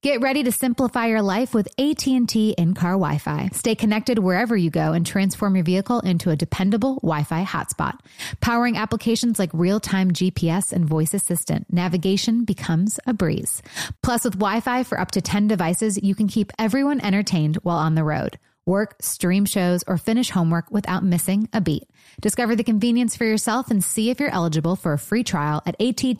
Get ready to simplify your life with AT&T in-car Wi-Fi. Stay connected wherever you go and transform your vehicle into a dependable Wi-Fi hotspot. Powering applications like real-time GPS and voice assistant, navigation becomes a breeze. Plus, with Wi-Fi for up to 10 devices, you can keep everyone entertained while on the road. Work, stream shows, or finish homework without missing a beat. Discover the convenience for yourself and see if you're eligible for a free trial at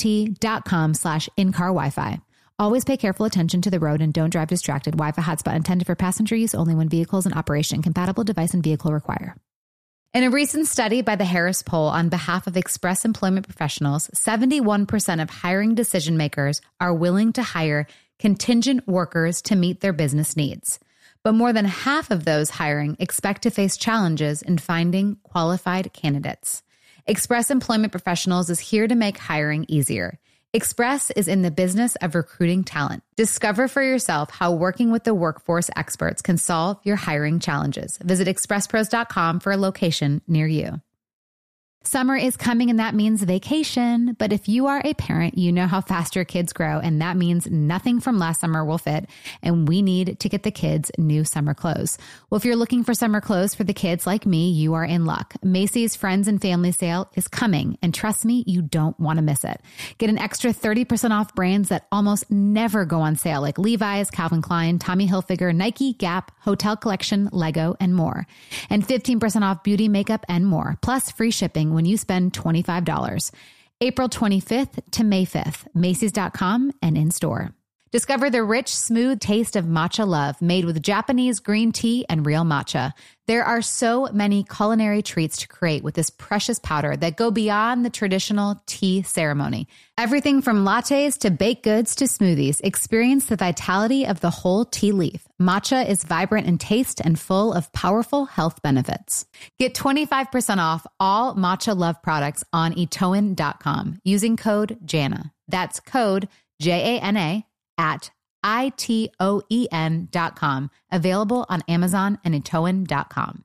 att.com/in-car Wi-Fi. Always pay careful attention to the road and don't drive distracted. Wi-Fi hotspot intended for passenger use only when vehicles in operation. Compatible device and vehicle require. In a recent study by the Harris Poll on behalf of Express Employment Professionals, 71% of hiring decision makers are willing to hire contingent workers to meet their business needs. But more than half of those hiring expect to face challenges in finding qualified candidates. Express Employment Professionals is here to make hiring easier. Express is in the business of recruiting talent. Discover for yourself how working with the workforce experts can solve your hiring challenges. Visit expresspros.com for a location near you. Summer is coming and that means vacation. But if you are a parent, you know how fast your kids grow, and that means nothing from last summer will fit, and we need to get the kids new summer clothes. Well, if you're looking for summer clothes for the kids like me, you are in luck. Macy's Friends and Family Sale is coming, and trust me, you don't want to miss it. Get an extra 30% off brands that almost never go on sale, like Levi's, Calvin Klein, Tommy Hilfiger, Nike, Gap, Hotel Collection, Lego, and more. And 15% off beauty, makeup, and more, plus free shipping when you spend $25. April 25th to May 5th, Macy's.com and in store. Discover the rich, smooth taste of matcha love made with Japanese green tea and real matcha. There are so many culinary treats to create with this precious powder that go beyond the traditional tea ceremony. Everything from lattes to baked goods to smoothies. Experience the vitality of the whole tea leaf. Matcha is vibrant in taste and full of powerful health benefits. Get 25% off all Matcha Love products on etoin.com using code JANA. That's code JANA at itoen.com. Available on Amazon and etoin.com.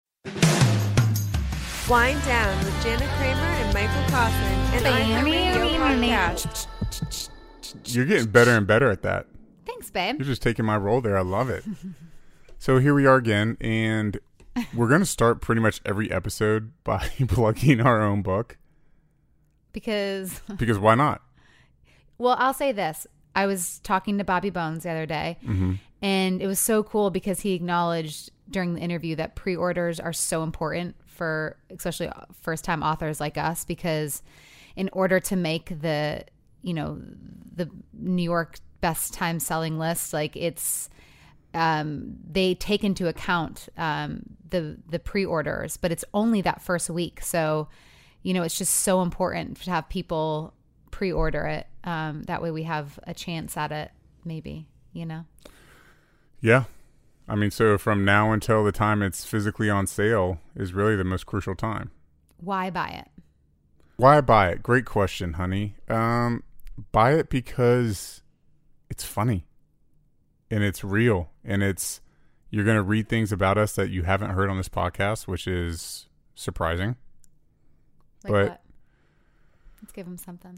Wind Down with Jana Kramer and Michael Kaufman, and I'm the radio podcast. You're getting better and better at that. Thanks, babe. You're just taking my role there. I love it. So here we are again, and we're going to start pretty much every episode by plugging our own book. Because why not? Well, I'll say this. I was talking to Bobby Bones the other day, and it was so cool because he acknowledged during the interview that pre-orders are so important for especially first-time authors like us, because in order to make the New York best time selling list, like it's they take into account the pre-orders, but it's only that first week. So, it's just so important to have people pre-order it. That way we have a chance at it, maybe, Yeah. I mean, so from now until the time it's physically on sale is really the most crucial time. Why buy it? Why buy it? Great question, honey. Buy it because it's funny and it's real, and you're going to read things about us that you haven't heard on this podcast, which is surprising. What? Let's give them something.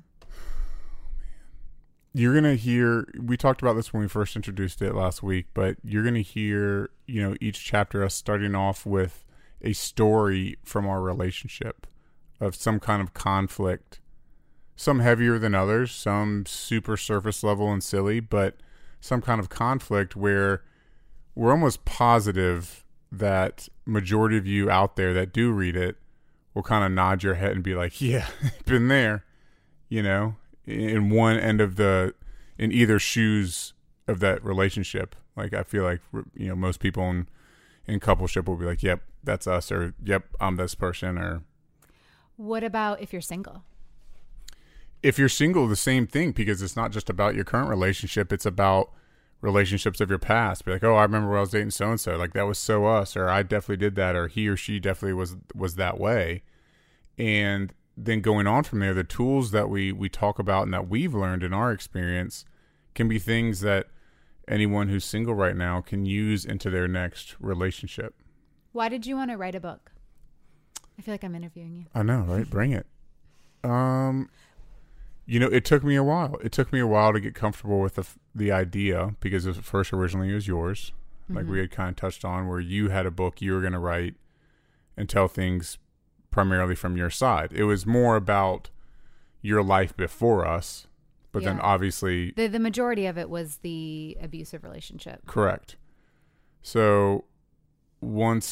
You're going to hear, we talked about this when we first introduced it last week, but you're going to hear, each chapter us starting off with a story from our relationship of some kind of conflict, some heavier than others, some super surface level and silly, but some kind of conflict where we're almost positive that majority of you out there that do read it will kind of nod your head and be like, yeah, been there, in one end of in either shoes of that relationship. Like, I feel like, most people in coupleship will be like, yep, that's us, or yep, I'm this person. Or what about if you're single? If you're single, the same thing, because it's not just about your current relationship. It's about relationships of your past. Be like, oh, I remember when I was dating so-and-so, like that was so us, or I definitely did that, or he or she definitely was that way. And then going on from there, the tools that we talk about and that we've learned in our experience can be things that anyone who's single right now can use into their next relationship. Why did you want to write a book? I feel like I'm interviewing you. I know, right? Bring it. It took me a while. It took me a while to get comfortable with the idea, because originally it was yours. Like we had kind of touched on, where you had a book you were going to write and tell things primarily from your side. It was more about your life before us, but then obviously the majority of it was the abusive relationship. Correct. So once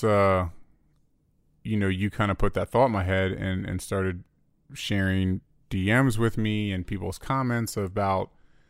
you kind of put that thought in my head and started sharing DMs with me and people's comments about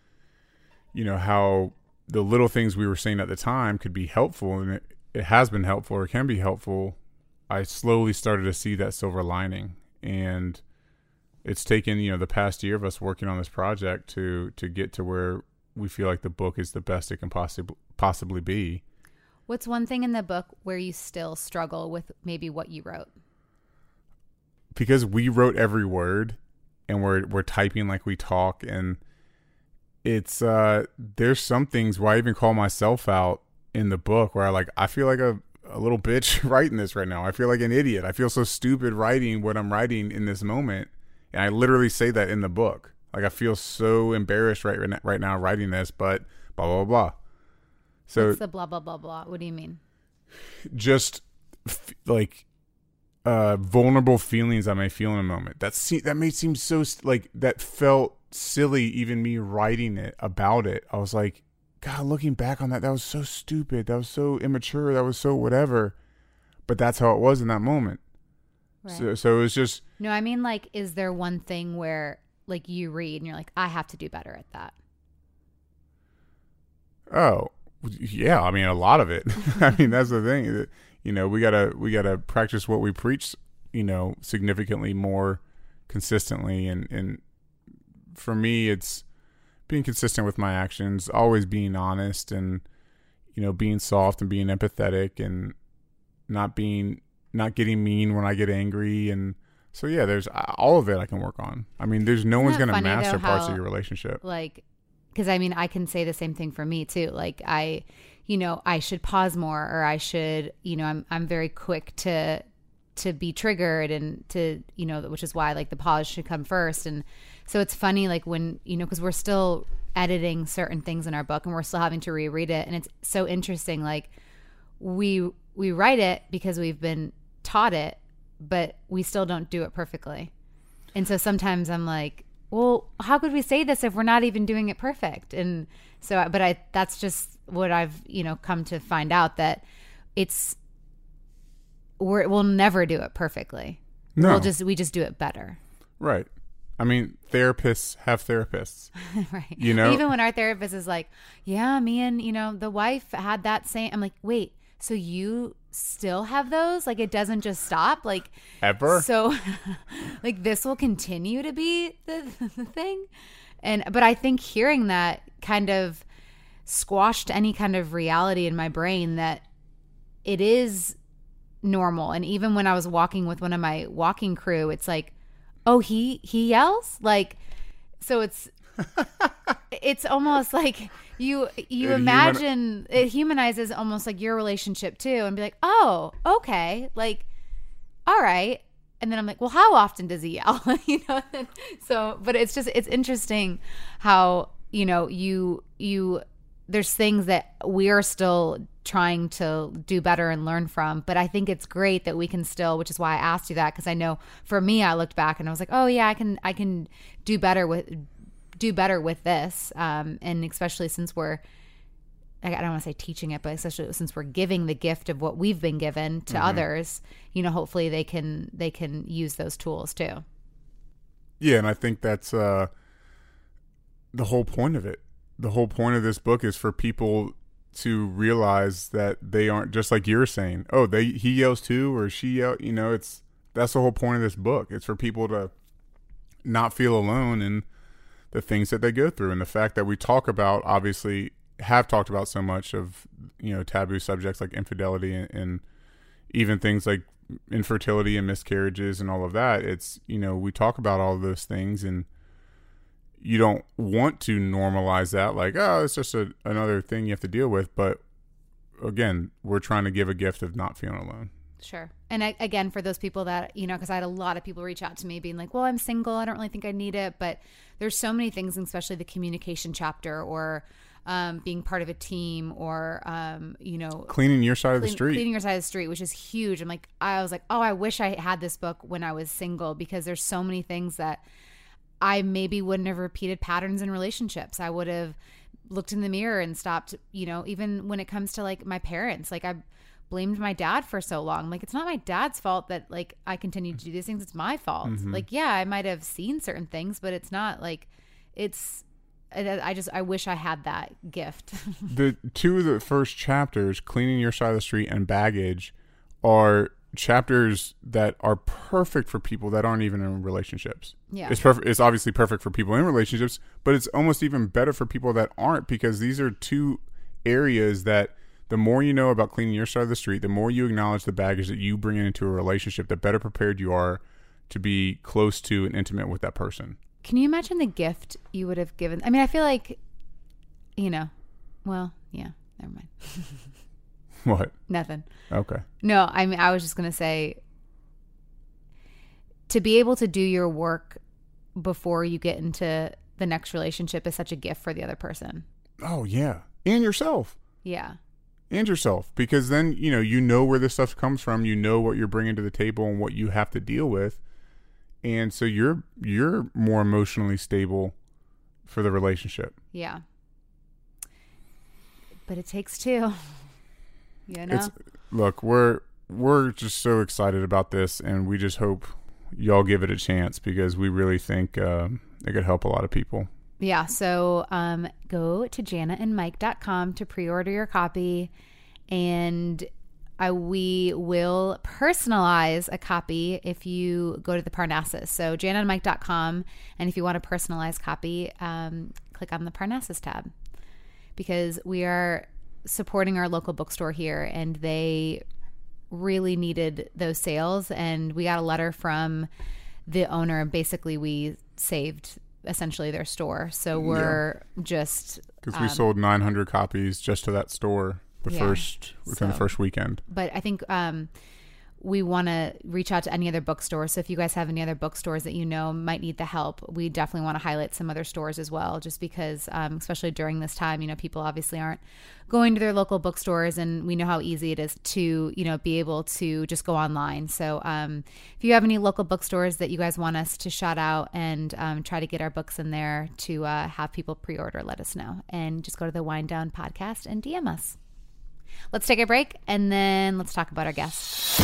how the little things we were saying at the time could be helpful, and it has been helpful or can be helpful, I slowly started to see that silver lining. And it's taken, the past year of us working on this project to get to where we feel like the book is the best it can possibly be. What's one thing in the book where you still struggle with maybe what you wrote? Because we wrote every word and we're typing like we talk, and it's there's some things where I even call myself out in the book where I feel like a little bitch writing this right now. I feel like an idiot. I feel so stupid writing what I'm writing in this moment. And I literally say that in the book. Like, I feel so embarrassed right now writing this, but blah, blah, blah. So what's the blah, blah, blah, blah? What do you mean? Just vulnerable feelings I may feel in a moment. That may seem so, that felt silly, even me writing it about it. I was like, God, looking back on that was so stupid. That was so immature. That was so whatever. But that's how it was in that moment. Right. So it was just... No, I mean, is there one thing where, you read and you're like, I have to do better at that? Oh, yeah. I mean, a lot of it. I mean, that's the thing. We gotta practice what we preach, significantly more consistently. And for me, it's being consistent with my actions, always being honest, and, being soft and being empathetic, and not getting mean when I get angry. And so, yeah, there's all of it I can work on. I mean, there's no one's going to master parts of your relationship. Because I mean, I can say the same thing for me too. I should pause more, or I should, I'm very quick to be triggered, and to, which is why the pause should come first. And so it's funny, when, because we're still editing certain things in our book and we're still having to reread it. And it's so interesting. We write it because we've been taught it, but we still don't do it perfectly. And so sometimes I'm like, well, how could we say this if we're not even doing it perfect? And so, that's just what I've, come to find out, that we'll never do it perfectly. No. We just do it better. Right. I mean, therapists have therapists. Right. Even when our therapist is like, yeah, me and, the wife had that same, I'm like, wait, so you still have those? It doesn't just stop? Ever? So, this will continue to be the thing? But I think hearing that kind of squashed any kind of reality in my brain that it is normal. And even when I was walking with one of my walking crew, it's like, oh, he yells? So it's almost like you imagine it humanizes almost your relationship too, and be like, oh, okay, all right. And then I'm like, well, how often does he yell? So, but it's interesting how, there's things that we're still trying to do better and learn from. But I think it's great that we can still, which is why I asked you that, because I know for me, I looked back and I was like, oh yeah, I can do better with this. And especially since I don't want to say teaching it, but especially since we're giving the gift of what we've been given to others, hopefully they can use those tools too. Yeah. And I think that's the whole point of it. The whole point of this book is for people to realize that they aren't, just like you're saying, oh, he yells too, or she yells, that's the whole point of this book. It's for people to not feel alone in the things that they go through. And the fact that we have talked about so much of, taboo subjects like infidelity and even things like infertility and miscarriages and all of that. It's, we talk about all of those things, and you don't want to normalize that, oh, it's just another thing you have to deal with. But again, we're trying to give a gift of not feeling alone. Sure. And again, for those people that, because I had a lot of people reach out to me being like, well, I'm single. I don't really think I need it. But there's so many things, especially the communication chapter or being part of a team or, cleaning your side of the street. Cleaning your side of the street, which is huge. I was like, oh, I wish I had this book when I was single, because there's so many things that I maybe wouldn't have repeated patterns in relationships. I would have looked in the mirror and stopped, even when it comes to like my parents, like I blamed my dad for so long. Like, it's not my dad's fault that like I continue to do these things. It's my fault. Like, yeah, I might have seen certain things, but it's not like I wish I had that gift. The two of the first chapters, Cleaning Your Side of the Street and Baggage, are chapters that are perfect for people that aren't even in relationships. Yeah. It's perfect. It's obviously perfect for people in relationships, but it's almost even better for people that aren't, because these are two areas that the more you know about cleaning your side of the street, the more you acknowledge the baggage that you bring into a relationship, the better prepared you are to be close to and intimate with that person. Can you imagine the gift you would have given? I mean, I feel like, well, yeah, never mind. What? Nothing. Okay. No, I mean, I was just going to say, to be able to do your work before you get into the next relationship is such a gift for the other person. Oh, yeah. And yourself. Yeah. And yourself. Because then, you know where this stuff comes from. You know what you're bringing to the table and what you have to deal with. And so you're more emotionally stable for the relationship. Yeah. But it takes two. Look, we're just so excited about this, and we just hope y'all give it a chance, because we really think it could help a lot of people. Yeah. So go to JanaandMike.com to pre-order your copy, and we will personalize a copy if you go to the Parnassus. So JanaandMike.com, and if you want a personalized copy, click on the Parnassus tab, because we are supporting our local bookstore here, and they really needed those sales. And we got a letter from the owner, and basically we saved essentially their store. So we're just because we sold 900 copies just to that store within the first weekend. But I think we want to reach out to any other bookstores. So if you guys have any other bookstores that might need the help, we definitely want to highlight some other stores as well, just because especially during this time, people obviously aren't going to their local bookstores, and we know how easy it is to be able to just go online. So if you have any local bookstores that you guys want us to shout out and try to get our books in there to have people pre-order, let us know, and just go to the Wind Down Podcast and DM us. Let's take a break, and then let's talk about our guests.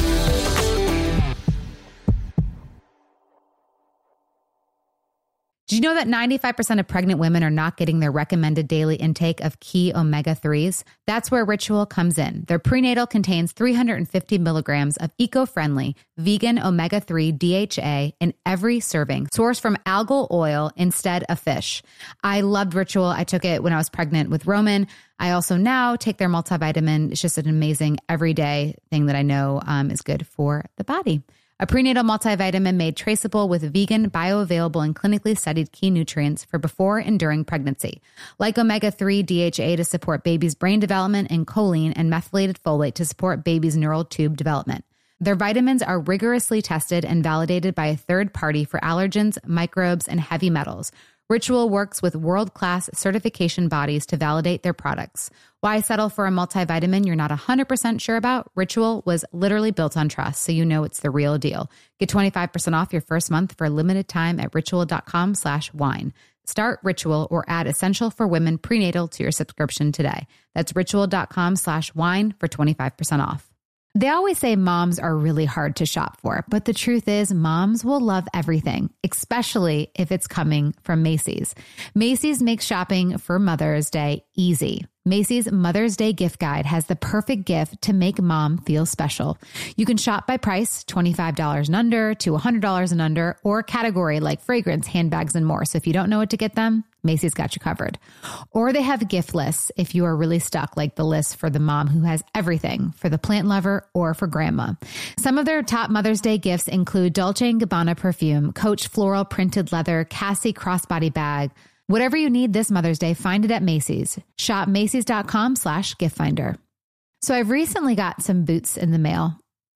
Did you know that 95% of pregnant women are not getting their recommended daily intake of key omega-3s? That's where Ritual comes in. Their prenatal contains 350 milligrams of eco-friendly vegan omega-3 DHA in every serving, sourced from algal oil instead of fish. I loved Ritual. I took it when I was pregnant with Roman. I also now take their multivitamin. It's just an amazing everyday thing that I know is good for the body. A prenatal multivitamin made traceable with vegan, bioavailable, and clinically studied key nutrients for before and during pregnancy, like omega-3 DHA to support baby's brain development and choline and methylated folate to support baby's neural tube development. Their vitamins are rigorously tested and validated by a third party for allergens, microbes, and heavy metals. Ritual works with world-class certification bodies to validate their products. Why settle for a multivitamin you're not 100% sure about? Ritual was literally built on trust, so you know it's the real deal. Get 25% off your first month for a limited time at ritual.com/wine. Start Ritual or add Essential for Women prenatal to your subscription today. That's ritual.com/wine for 25% off. They always say moms are really hard to shop for, but the truth is moms will love everything, especially if it's coming from Macy's. Macy's makes shopping for Mother's Day easy. Macy's Mother's Day gift guide has the perfect gift to make mom feel special. You can shop by price, $25 and under to $100 and under, or category like fragrance, handbags, and more. So if you don't know what to get them, Macy's got you covered. Or they have gift lists if you are really stuck, like the list for the mom who has everything, for the plant lover or for grandma. Some of their top Mother's Day gifts include Dolce & Gabbana perfume, Coach floral printed leather, Cassie crossbody bag. Whatever you need this Mother's Day, find it at Macy's. Shop Macys.com/giftfinder. So I've recently got some boots in the mail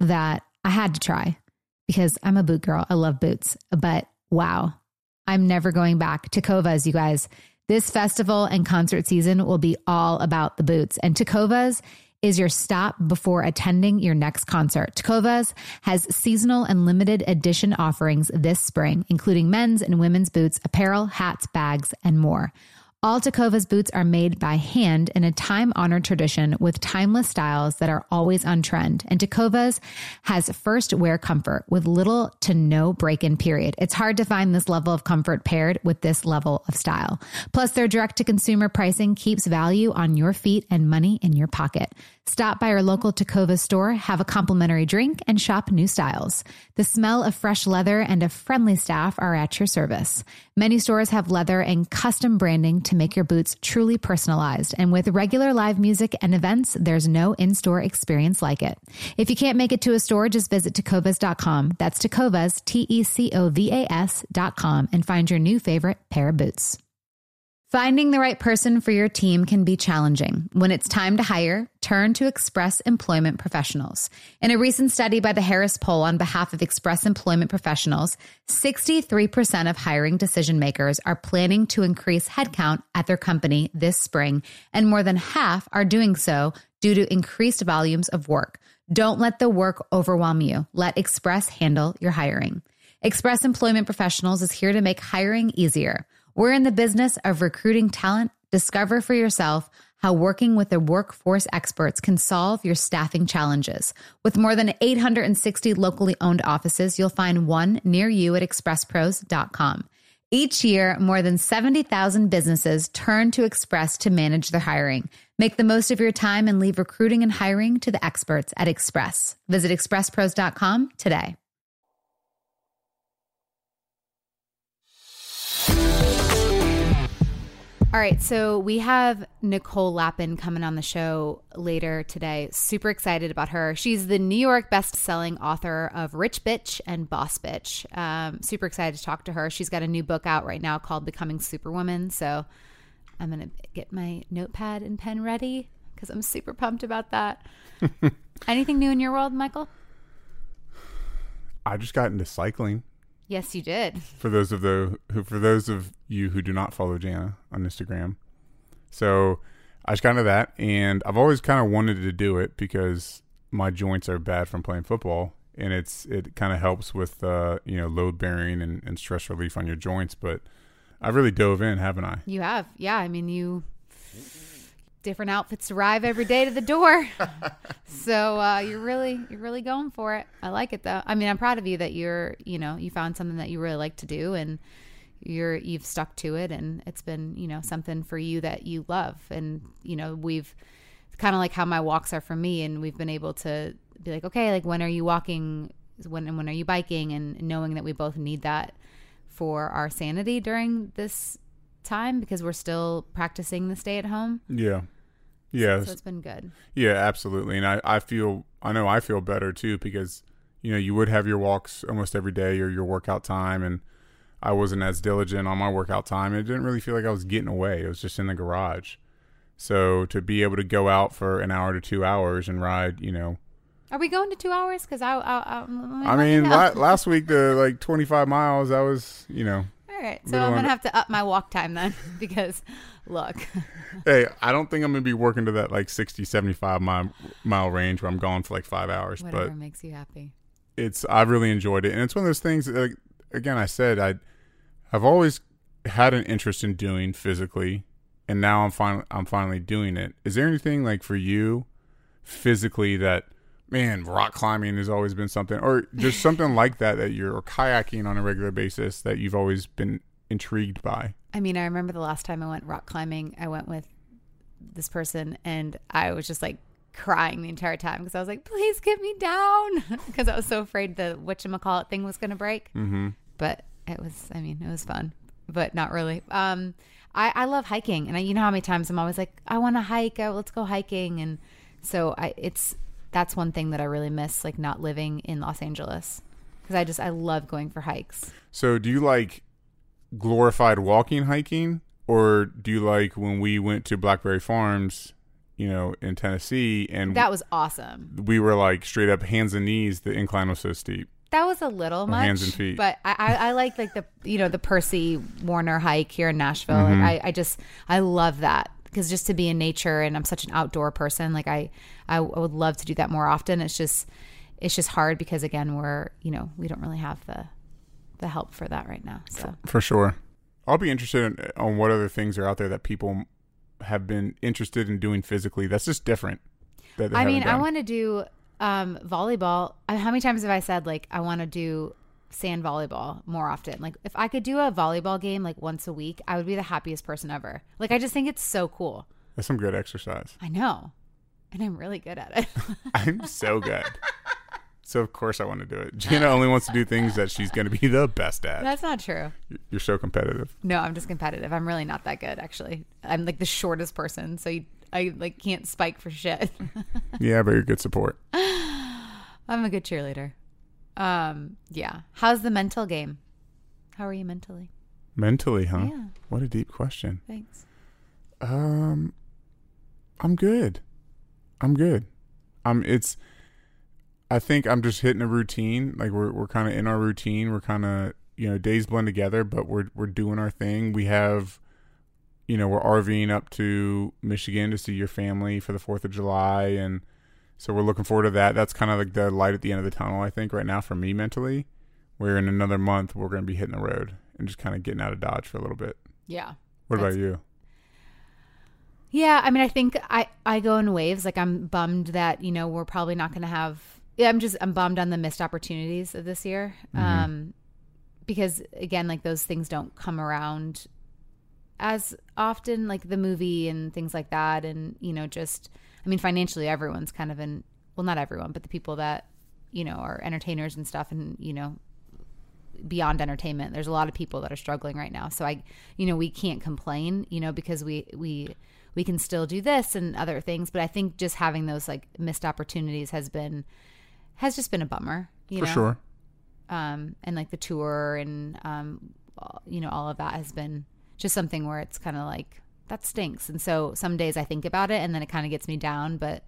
that I had to try because I'm a boot girl. I love boots, but wow, I'm never going back. Tecovas, you guys. This festival and concert season will be all about the boots, and Tecovas is your stop before attending your next concert. Tecovas has seasonal and limited edition offerings this spring, including men's and women's boots, apparel, hats, bags, and more. All Tecovas boots are made by hand in a time-honored tradition with timeless styles that are always on trend. And Tecovas has first wear comfort with little to no break-in period. It's hard to find this level of comfort paired with this level of style. Plus, their direct-to-consumer pricing keeps value on your feet and money in your pocket. Stop by our local Tecovas store, have a complimentary drink, and shop new styles. The smell of fresh leather and a friendly staff are at your service. Many stores have leather and custom branding to make your boots truly personalized. And with regular live music and events, there's no in-store experience like it. If you can't make it to a store, just visit tecovas.com. That's Tecovas, Tecovas.com, and find your new favorite pair of boots. Finding the right person for your team can be challenging. When it's time to hire, turn to Express Employment Professionals. In a recent study by the Harris Poll on behalf of Express Employment Professionals, 63% of hiring decision makers are planning to increase headcount at their company this spring, and more than half are doing so due to increased volumes of work. Don't let the work overwhelm you. Let Express handle your hiring. Express Employment Professionals is here to make hiring easier. We're in the business of recruiting talent. Discover for yourself how working with the workforce experts can solve your staffing challenges. With more than 860 locally owned offices, you'll find one near you at expresspros.com. Each year, more than 70,000 businesses turn to Express to manage their hiring. Make the most of your time and leave recruiting and hiring to the experts at Express. Visit expresspros.com today. All right, so we have Nicole Lapin coming on the show later today. Super excited about her. She's the New York best-selling author of Rich Bitch and Boss Bitch. Super excited to talk to her. She's got a new book out right now called Becoming Superwoman. So I'm going to get my notepad and pen ready because I'm super pumped about that. Anything new in your world, Michael? I just got into cycling. Yes, you did. For those of you who do not follow Jana on Instagram. So I just got into that, and I've always kind of wanted to do it because my joints are bad from playing football, and it kind of helps with load bearing and stress relief on your joints. But I've really dove in, haven't I? You have. Yeah. I mean, different outfits arrive every day to the door. So you're really going for it. I like it though. I mean, I'm proud of you that you found something that you really like to do, and you've stuck to it, and it's been, something for you that you love. And, we've kind of like how my walks are for me, and we've been able to be like, okay, like when are you walking? When are you biking? And knowing that we both need that for our sanity during this time because we're still practicing the stay at home. Yeah. Yeah. So it's been good. Yeah, absolutely. And I feel better too because, you would have your walks almost every day or your workout time, and I wasn't as diligent on my workout time. It didn't really feel like I was getting away. It was just in the garage. So to be able to go out for an hour to 2 hours and ride, Are we going to 2 hours? Because last week, the 25 miles, I was, All right. So I'm going to have to up my walk time then because, look. Hey, I don't think I'm going to be working to that 60, 75 mile range where I'm gone for 5 hours. Whatever but makes you happy. I've really enjoyed it. And it's one of those things, again, I said, I've always had an interest in doing physically, and now I'm finally doing it. Is there anything for you physically that, man, rock climbing has always been something, or just something like that or kayaking on a regular basis that you've always been intrigued by? I mean, I remember the last time I went rock climbing, I went with this person, and I was just crying the entire time because I was like, please get me down, because I was so afraid the whatchamacallit thing was going to break. Mm-hmm. But it was fun, but not really. I love hiking, and you know how many times I'm always like, I want to hike, let's go hiking. And so that's one thing that I really miss, not living in Los Angeles, because I love going for hikes. So do you like glorified walking hiking, or do you like when we went to Blackberry Farms in Tennessee, and That was awesome. we were like straight up hands and knees. The incline was so steep. That was a little much. Hands and feet. But I like the the Percy Warner hike here in Nashville. Mm-hmm. Like I love that, because just to be in nature, and I'm such an outdoor person. Like I would love to do that more often. It's just hard because, again, we don't really have the help for that right now. So For sure. I'll be interested on what other things are out there that people have been interested in doing physically. That's just different. I want to do volleyball. How many times have I said, like, I want to do sand volleyball more often? Like, if I could do a volleyball game like once a week, I would be the happiest person ever. Like, I just think it's so cool. That's some good exercise. I know. And I'm really good at it. I'm so good. So of course I want to do it. Gianna only wants to do things that she's going to be the best at. That's not true. You're so competitive. No, I'm just competitive. I'm really not that good, actually. I'm like the shortest person, so I like can't spike for shit. Yeah, but you're good support. I'm a good cheerleader. Yeah. How's the mental game? How are you mentally? Mentally, huh? Yeah. What a deep question. Thanks. I'm good. I think I'm just hitting a routine. Like we're kind of in our routine. We're kind of, days blend together, but we're doing our thing. We have, we're RVing up to Michigan to see your family for the 4th of July. And so we're looking forward to that. That's kind of like the light at the end of the tunnel, I think, right now for me mentally, where in another month we're going to be hitting the road and just kind of getting out of Dodge for a little bit. Yeah. What about you? Yeah. I mean, I think I go in waves. Like, I'm bummed that, we're probably not going to have, I'm bummed on the missed opportunities of this year. Mm-hmm. Because again, like, those things don't come around as often, like the movie and things like that. And, financially everyone's kind of not everyone, but the people that, are entertainers and stuff and, beyond entertainment, there's a lot of people that are struggling right now. So we can't complain, because we can still do this and other things. But I think just having those like missed opportunities has just been a bummer, For sure. And like the tour and, all of that has been just something where it's kind of like, that stinks. And so some days I think about it and then it kind of gets me down, but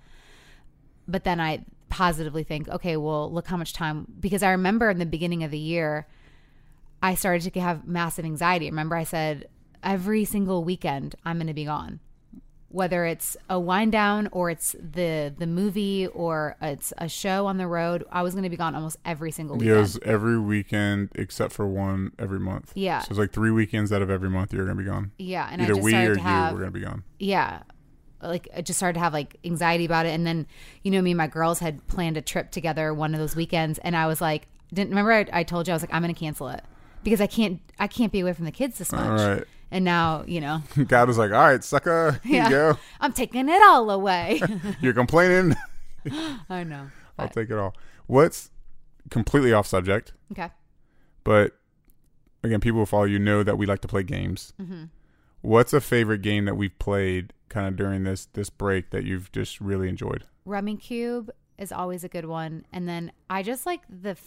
then I positively think, okay, well, look how much time, because I remember in the beginning of the year, I started to have massive anxiety. Remember I said every single weekend I'm going to be gone. Whether it's a wind down or it's the movie or it's a show on the road, I was going to be gone almost every single weekend. Yeah, it was every weekend except for one every month. Yeah. So it's like 3 weekends out of every month you're going to be gone. Yeah. And either I just we started or to have, you were going to be gone. Yeah. Like, I just started to have like anxiety about it. And then, me and my girls had planned a trip together one of those weekends. And I was like, I told you, I was like, I'm going to cancel it because I can't be away from the kids this much. All right. And now, God was like, all right, sucker, here you go. I'm taking it all away. You're complaining. I know. I'll take it all. What's completely off subject? Okay. But again, people who follow you know that we like to play games. Mm-hmm. What's a favorite game that we've played kind of during this break that you've just really enjoyed? Rummy Cube is always a good one. And then I just like the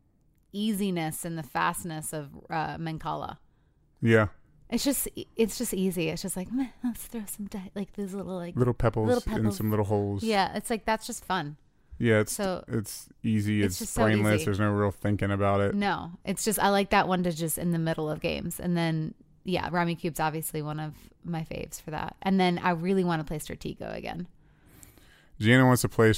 easiness and the fastness of Mancala. Yeah. It's just easy. It's just like, let's throw some like these little pebbles in some little holes. Yeah, it's like, that's just fun. Yeah, it's easy. It's just brainless. so easy. There's no real thinking about it. No, it's just, I like that one to just in the middle of games. And then, yeah, Rummy Cube's obviously one of my faves for that. And then I really want to play Stratego again. Gianna wants to play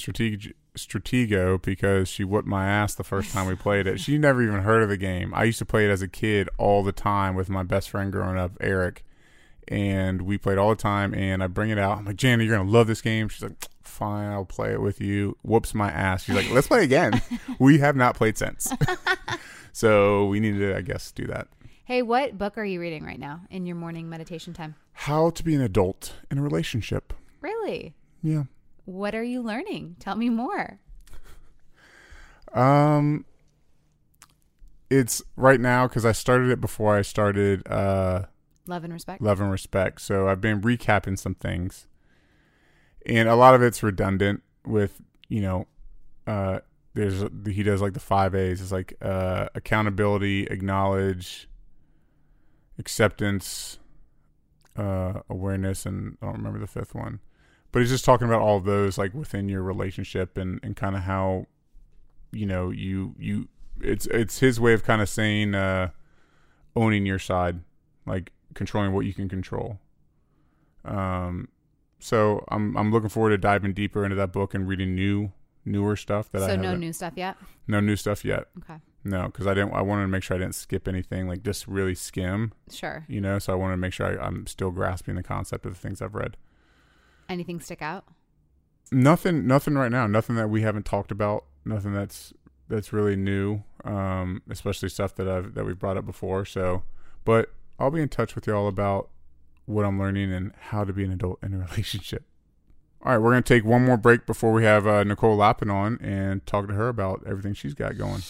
Stratego because she whooped my ass the first time we played it. She never even heard of the game. I used to play it as a kid all the time with my best friend growing up, Eric. And we played all the time. And I bring it out. I'm like, Gianna, you're going to love this game. She's like, fine, I'll play it with you. Whoops my ass. She's like, let's play again. We have not played since. So we need to, I guess, do that. Hey, what book are you reading right now in your morning meditation time? How to Be an Adult in a Relationship. Really? Yeah. What are you learning? Tell me more. It's right now because I started it before I started Love and Respect. Love and Respect. So I've been recapping some things, and a lot of it's redundant. With he does like the 5 A's. It's like accountability, acknowledge, acceptance, awareness, and I don't remember the fifth one. But he's just talking about all of those, like within your relationship and kind of how, you know, it's his way of kind of saying, owning your side, like controlling what you can control. So I'm looking forward to diving deeper into that book and reading newer stuff that So no new stuff yet? No new stuff yet. Okay. No, because I wanted to make sure I didn't skip anything, like just really skim. Sure. You know, so I wanted to make sure I'm still grasping the concept of the things I've read. Anything stick out? Nothing right now. Nothing that we haven't talked about. Nothing that's really new. Especially stuff that we've brought up before. So, but I'll be in touch with y'all about what I'm learning and how to be an adult in a relationship. All right, we're going to take one more break before we have Nicole Lappin on and talk to her about everything she's got going.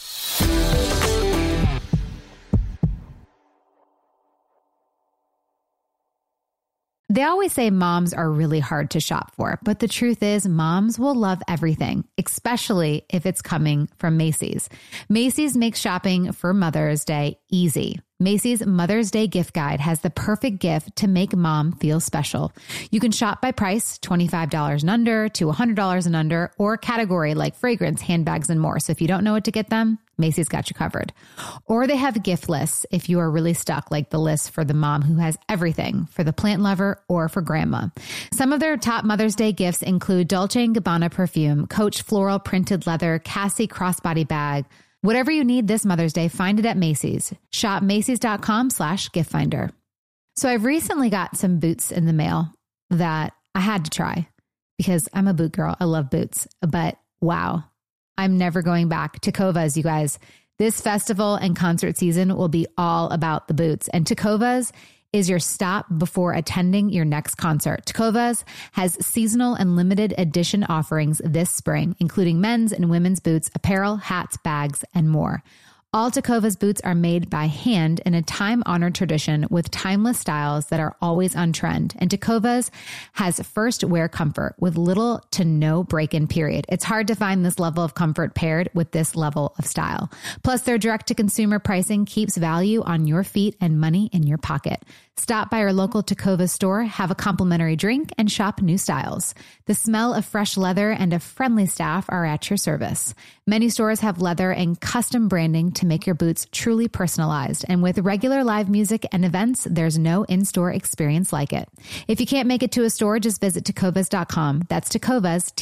They always say moms are really hard to shop for, but the truth is moms will love everything, especially if it's coming from Macy's. Macy's makes shopping for Mother's Day easy. Macy's Mother's Day gift guide has the perfect gift to make mom feel special. You can shop by price, $25 and under to $100 and under, or category like fragrance, handbags, and more. So if you don't know what to get them, Macy's got you covered. Or they have gift lists if you are really stuck, like the list for the mom who has everything, for the plant lover or for grandma. Some of their top Mother's Day gifts include Dolce & Gabbana perfume, Coach floral printed leather, Cassie crossbody bag. Whatever you need this Mother's Day, find it at Macy's. Shop Macy's.com/giftfinder. So I've recently got some boots in the mail that I had to try because I'm a boot girl. I love boots, but wow, I'm never going back. Tecovas, you guys. This festival and concert season will be all about the boots, and Tecovas is your stop before attending your next concert. Tecovas has seasonal and limited edition offerings this spring, including men's and women's boots, apparel, hats, bags, and more. All Tecovas boots are made by hand in a time-honored tradition with timeless styles that are always on trend. And Tecovas has first wear comfort with little to no break-in period. It's hard to find this level of comfort paired with this level of style. Plus, their direct-to-consumer pricing keeps value on your feet and money in your pocket. Stop by our local Tecovas store, have a complimentary drink, and shop new styles. The smell of fresh leather and a friendly staff are at your service. Many stores have leather and custom branding to make your boots truly personalized. And with regular live music and events, there's no in-store experience like it. If you can't make it to a store, just visit Tecovas.com. That's Tecovas,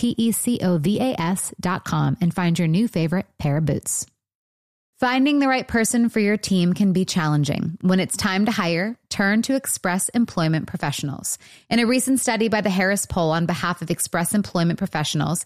Tecovas.com, and find your new favorite pair of boots. Finding the right person for your team can be challenging. When it's time to hire, turn to Express Employment Professionals. In a recent study by the Harris Poll on behalf of Express Employment Professionals,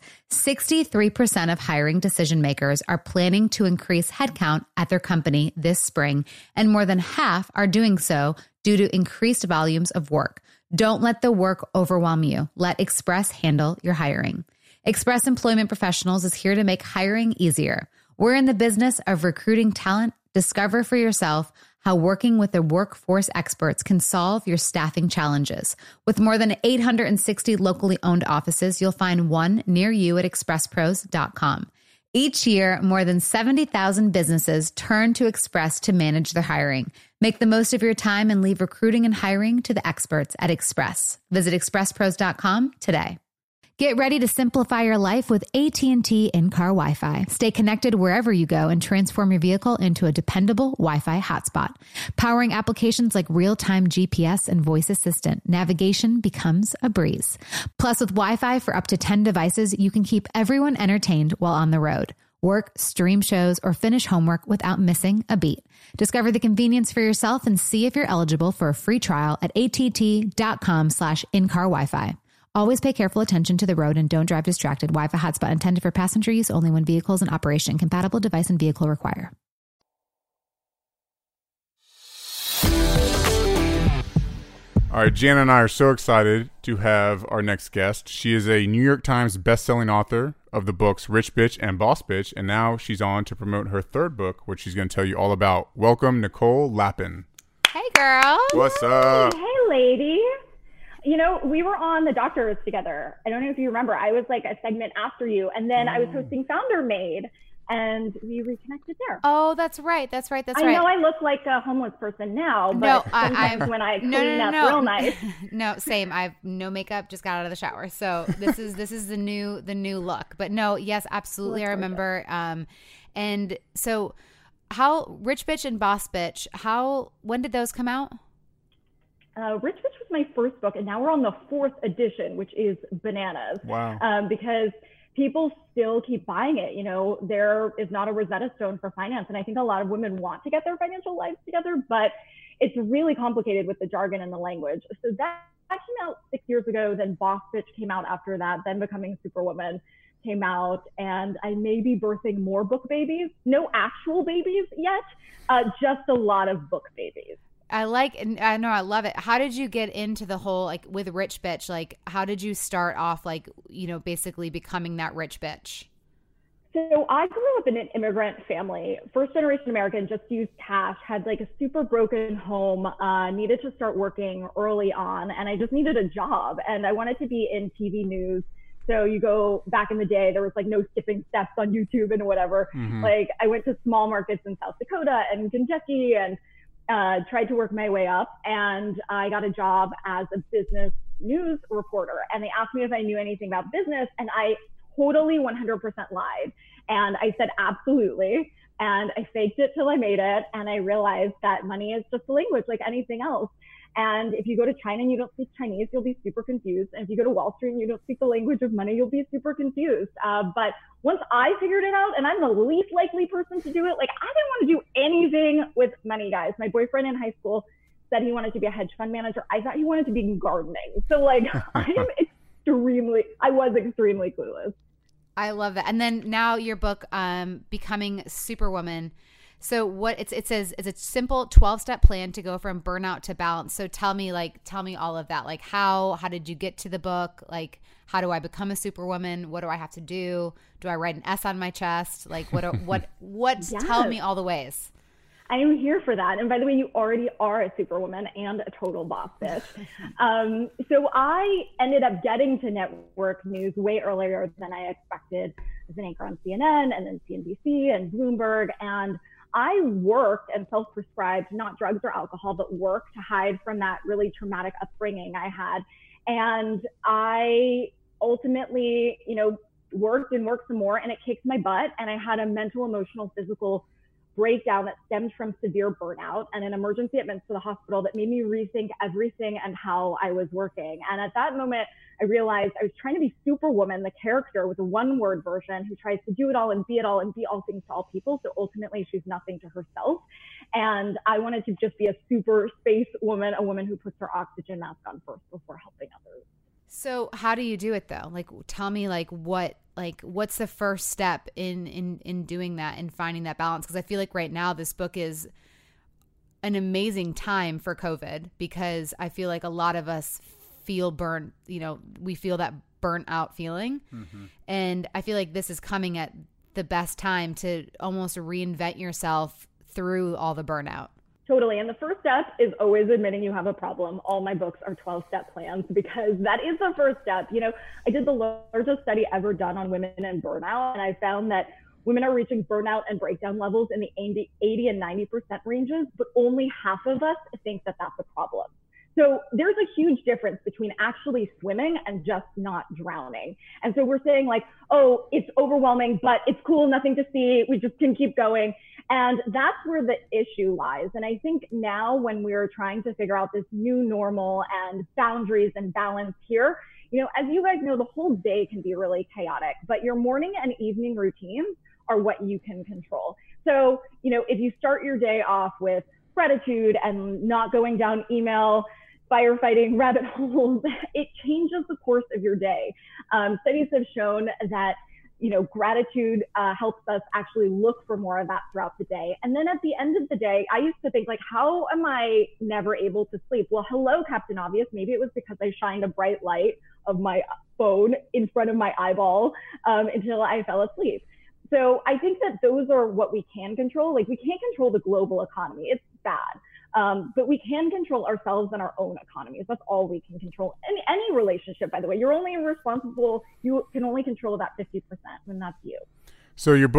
63% of hiring decision makers are planning to increase headcount at their company this spring, and more than half are doing so due to increased volumes of work. Don't let the work overwhelm you. Let Express handle your hiring. Express Employment Professionals is here to make hiring easier. We're in the business of recruiting talent. Discover for yourself how working with the workforce experts can solve your staffing challenges. With more than 860 locally owned offices, you'll find one near you at expresspros.com. Each year, more than 70,000 businesses turn to Express to manage their hiring. Make the most of your time and leave recruiting and hiring to the experts at Express. Visit expresspros.com today. Get ready to simplify your life with AT&T in-car Wi-Fi. Stay connected wherever you go and transform your vehicle into a dependable Wi-Fi hotspot. Powering applications like real-time GPS and voice assistant, navigation becomes a breeze. Plus, with Wi-Fi for up to 10 devices, you can keep everyone entertained while on the road. Work, stream shows, or finish homework without missing a beat. Discover the convenience for yourself and see if you're eligible for a free trial at att.com/in-car Wi-Fi. Always pay careful attention to the road and don't drive distracted. Wi-Fi hotspot intended for passenger use only when vehicles in operation. Compatible device and vehicle require. All right, Jana and I are so excited to have our next guest. She is a New York Times bestselling author of the books Rich Bitch and Boss Bitch, and now she's on to promote her third book, which she's going to tell you all about. Welcome, Nicole Lappin. Hey, girl. What's up? Hey, lady. You know, we were on The Doctors together. I don't know if you remember. I was like a segment after you, and then I was hosting Founder Made. and we reconnected there. Oh, that's right. I know I look like a homeless person now, but sometimes when I clean up real nice. No, same. I have no makeup, just got out of the shower. So this is the new look. But no, yes, absolutely. I remember. And so how Rich Bitch and Boss Bitch, when did those come out? Rich Bitch was my first book, and now we're on the 4th edition, which is bananas. Wow. Because people still keep buying it. You know, there is not a Rosetta Stone for finance. And I think a lot of women want to get their financial lives together, but it's really complicated with the jargon and the language. So that came out 6 years ago. Then Boss Bitch came out after that. Then Becoming Superwoman came out. And I may be birthing more book babies. No actual babies yet, just a lot of book babies. I love it. How did you get into the whole, like, with Rich Bitch? Like, how did you start off, like, you know, basically becoming that rich bitch? So I grew up in an immigrant family, first generation American, just used cash, had like a super broken home, needed to start working early on, and I just needed a job, and I wanted to be in TV news. So you go back in the day, there was like no skipping steps on YouTube and whatever. Mm-hmm. Like I went to small markets in South Dakota and Kentucky and tried to work my way up, and I got a job as a business news reporter. And they asked me if I knew anything about business, and I totally 100% lied. And I said, absolutely. And I faked it till I made it. And I realized that money is just a language like anything else. And if you go to China and you don't speak Chinese, you'll be super confused. And if you go to Wall Street and you don't speak the language of money, you'll be super confused. But once I figured it out, and I'm the least likely person to do it, like I didn't want to do anything with money, guys. My boyfriend in high school said he wanted to be a hedge fund manager. I thought he wanted to be in gardening. So like I was extremely clueless. I love that. And then now your book, Becoming Superwoman. So what it says is a simple 12-step plan to go from burnout to balance. So tell me all of that. Like how did you get to the book? Like how do I become a superwoman? What do I have to do? Do I write an S on my chest? Like what yes. Tell me all the ways. I am here for that. And by the way, you already are a superwoman and a total boss bitch. So I ended up getting to network news way earlier than I expected as an anchor on CNN and then CNBC and Bloomberg. And I worked and self-prescribed, not drugs or alcohol, but work to hide from that really traumatic upbringing I had. And I ultimately, worked some more, and it kicked my butt. And I had a mental, emotional, physical breakdown that stemmed from severe burnout and an emergency admits to the hospital that made me rethink everything and how I was working. And at that moment, I realized I was trying to be Superwoman, the character with a one-word version who tries to do it all and be all things to all people. So ultimately, she's nothing to herself. And I wanted to just be a super space woman, a woman who puts her oxygen mask on first before helping others. So how do you do it though? Like, tell me what's the first step in doing that and finding that balance? Because I feel like right now this book is an amazing time for COVID because I feel like a lot of us feel burnt, we feel that burnt out feeling. Mm-hmm. And I feel like this is coming at the best time to almost reinvent yourself through all the burnout. Totally. And the first step is always admitting you have a problem. All my books are 12-step plans because that is the first step. I did the largest study ever done on women and burnout, and I found that women are reaching burnout and breakdown levels in the 80 and 90% ranges, but only half of us think that that's a problem. So there's a huge difference between actually swimming and just not drowning. And so we're saying like, oh, it's overwhelming, but it's cool, nothing to see. We just can keep going. And that's where the issue lies. And I think now when we're trying to figure out this new normal and boundaries and balance here, as you guys know, the whole day can be really chaotic, but your morning and evening routines are what you can control. So, if you start your day off with gratitude and not going down email firefighting rabbit holes, it changes the course of your day. Studies have shown that gratitude helps us actually look for more of that throughout the day. And then at the end of the day, I used to think like, how am I never able to sleep? Well, hello, Captain Obvious. Maybe it was because I shined a bright light of my phone in front of my eyeball until I fell asleep. So I think that those are what we can control. Like we can't control the global economy. It's bad. But we can control ourselves and our own economies. That's all we can control. Any relationship, by the way, you can only control about 50%, and that's you. So your book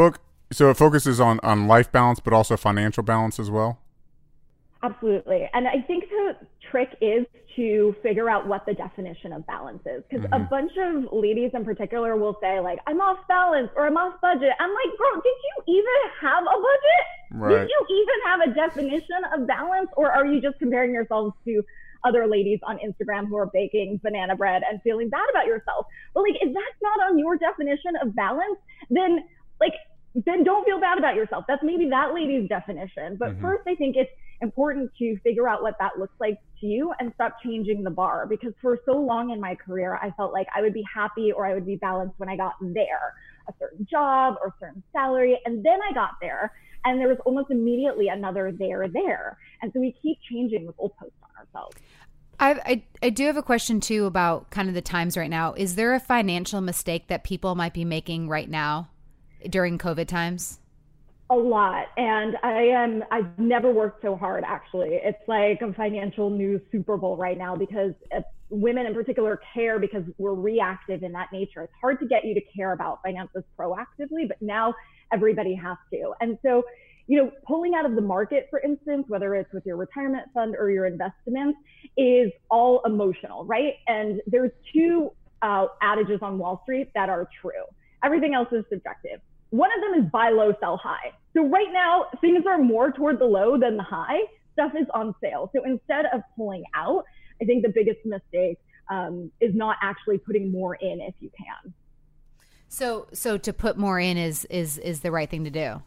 So it focuses on life balance, but also financial balance as well? Absolutely. And I think the trick is to figure out what the definition of balance is. Because a bunch of ladies in particular will say, like, I'm off balance or I'm off budget. I'm like, girl, did you even have a budget? Right. Did you even have a definition of balance? Or are you just comparing yourselves to other ladies on Instagram who are baking banana bread and feeling bad about yourself? But like, if that's not on your definition of balance, then don't feel bad about yourself. That's maybe that lady's definition. But first, I think it's important to figure out what that looks like to you and stop changing the bar. Because for so long in my career, I felt like I would be happy or I would be balanced when I got there, a certain job or certain salary. And then I got there and there was almost immediately another there. And so we keep changing the goalposts on ourselves. I do have a question too about kind of the times right now. Is there a financial mistake that people might be making right now during COVID times? A lot. And I've never worked so hard, actually. It's like a financial news Super Bowl right now because women in particular care because we're reactive in that nature. It's hard to get you to care about finances proactively, but now everybody has to. And so, pulling out of the market, for instance, whether it's with your retirement fund or your investments, is all emotional, right? And there's two adages on Wall Street that are true. Everything else is subjective. One of them is buy low, sell high. So right now, things are more toward the low than the high. Stuff is on sale. So instead of pulling out, I think the biggest mistake is not actually putting more in if you can. So to put more in is the right thing to do.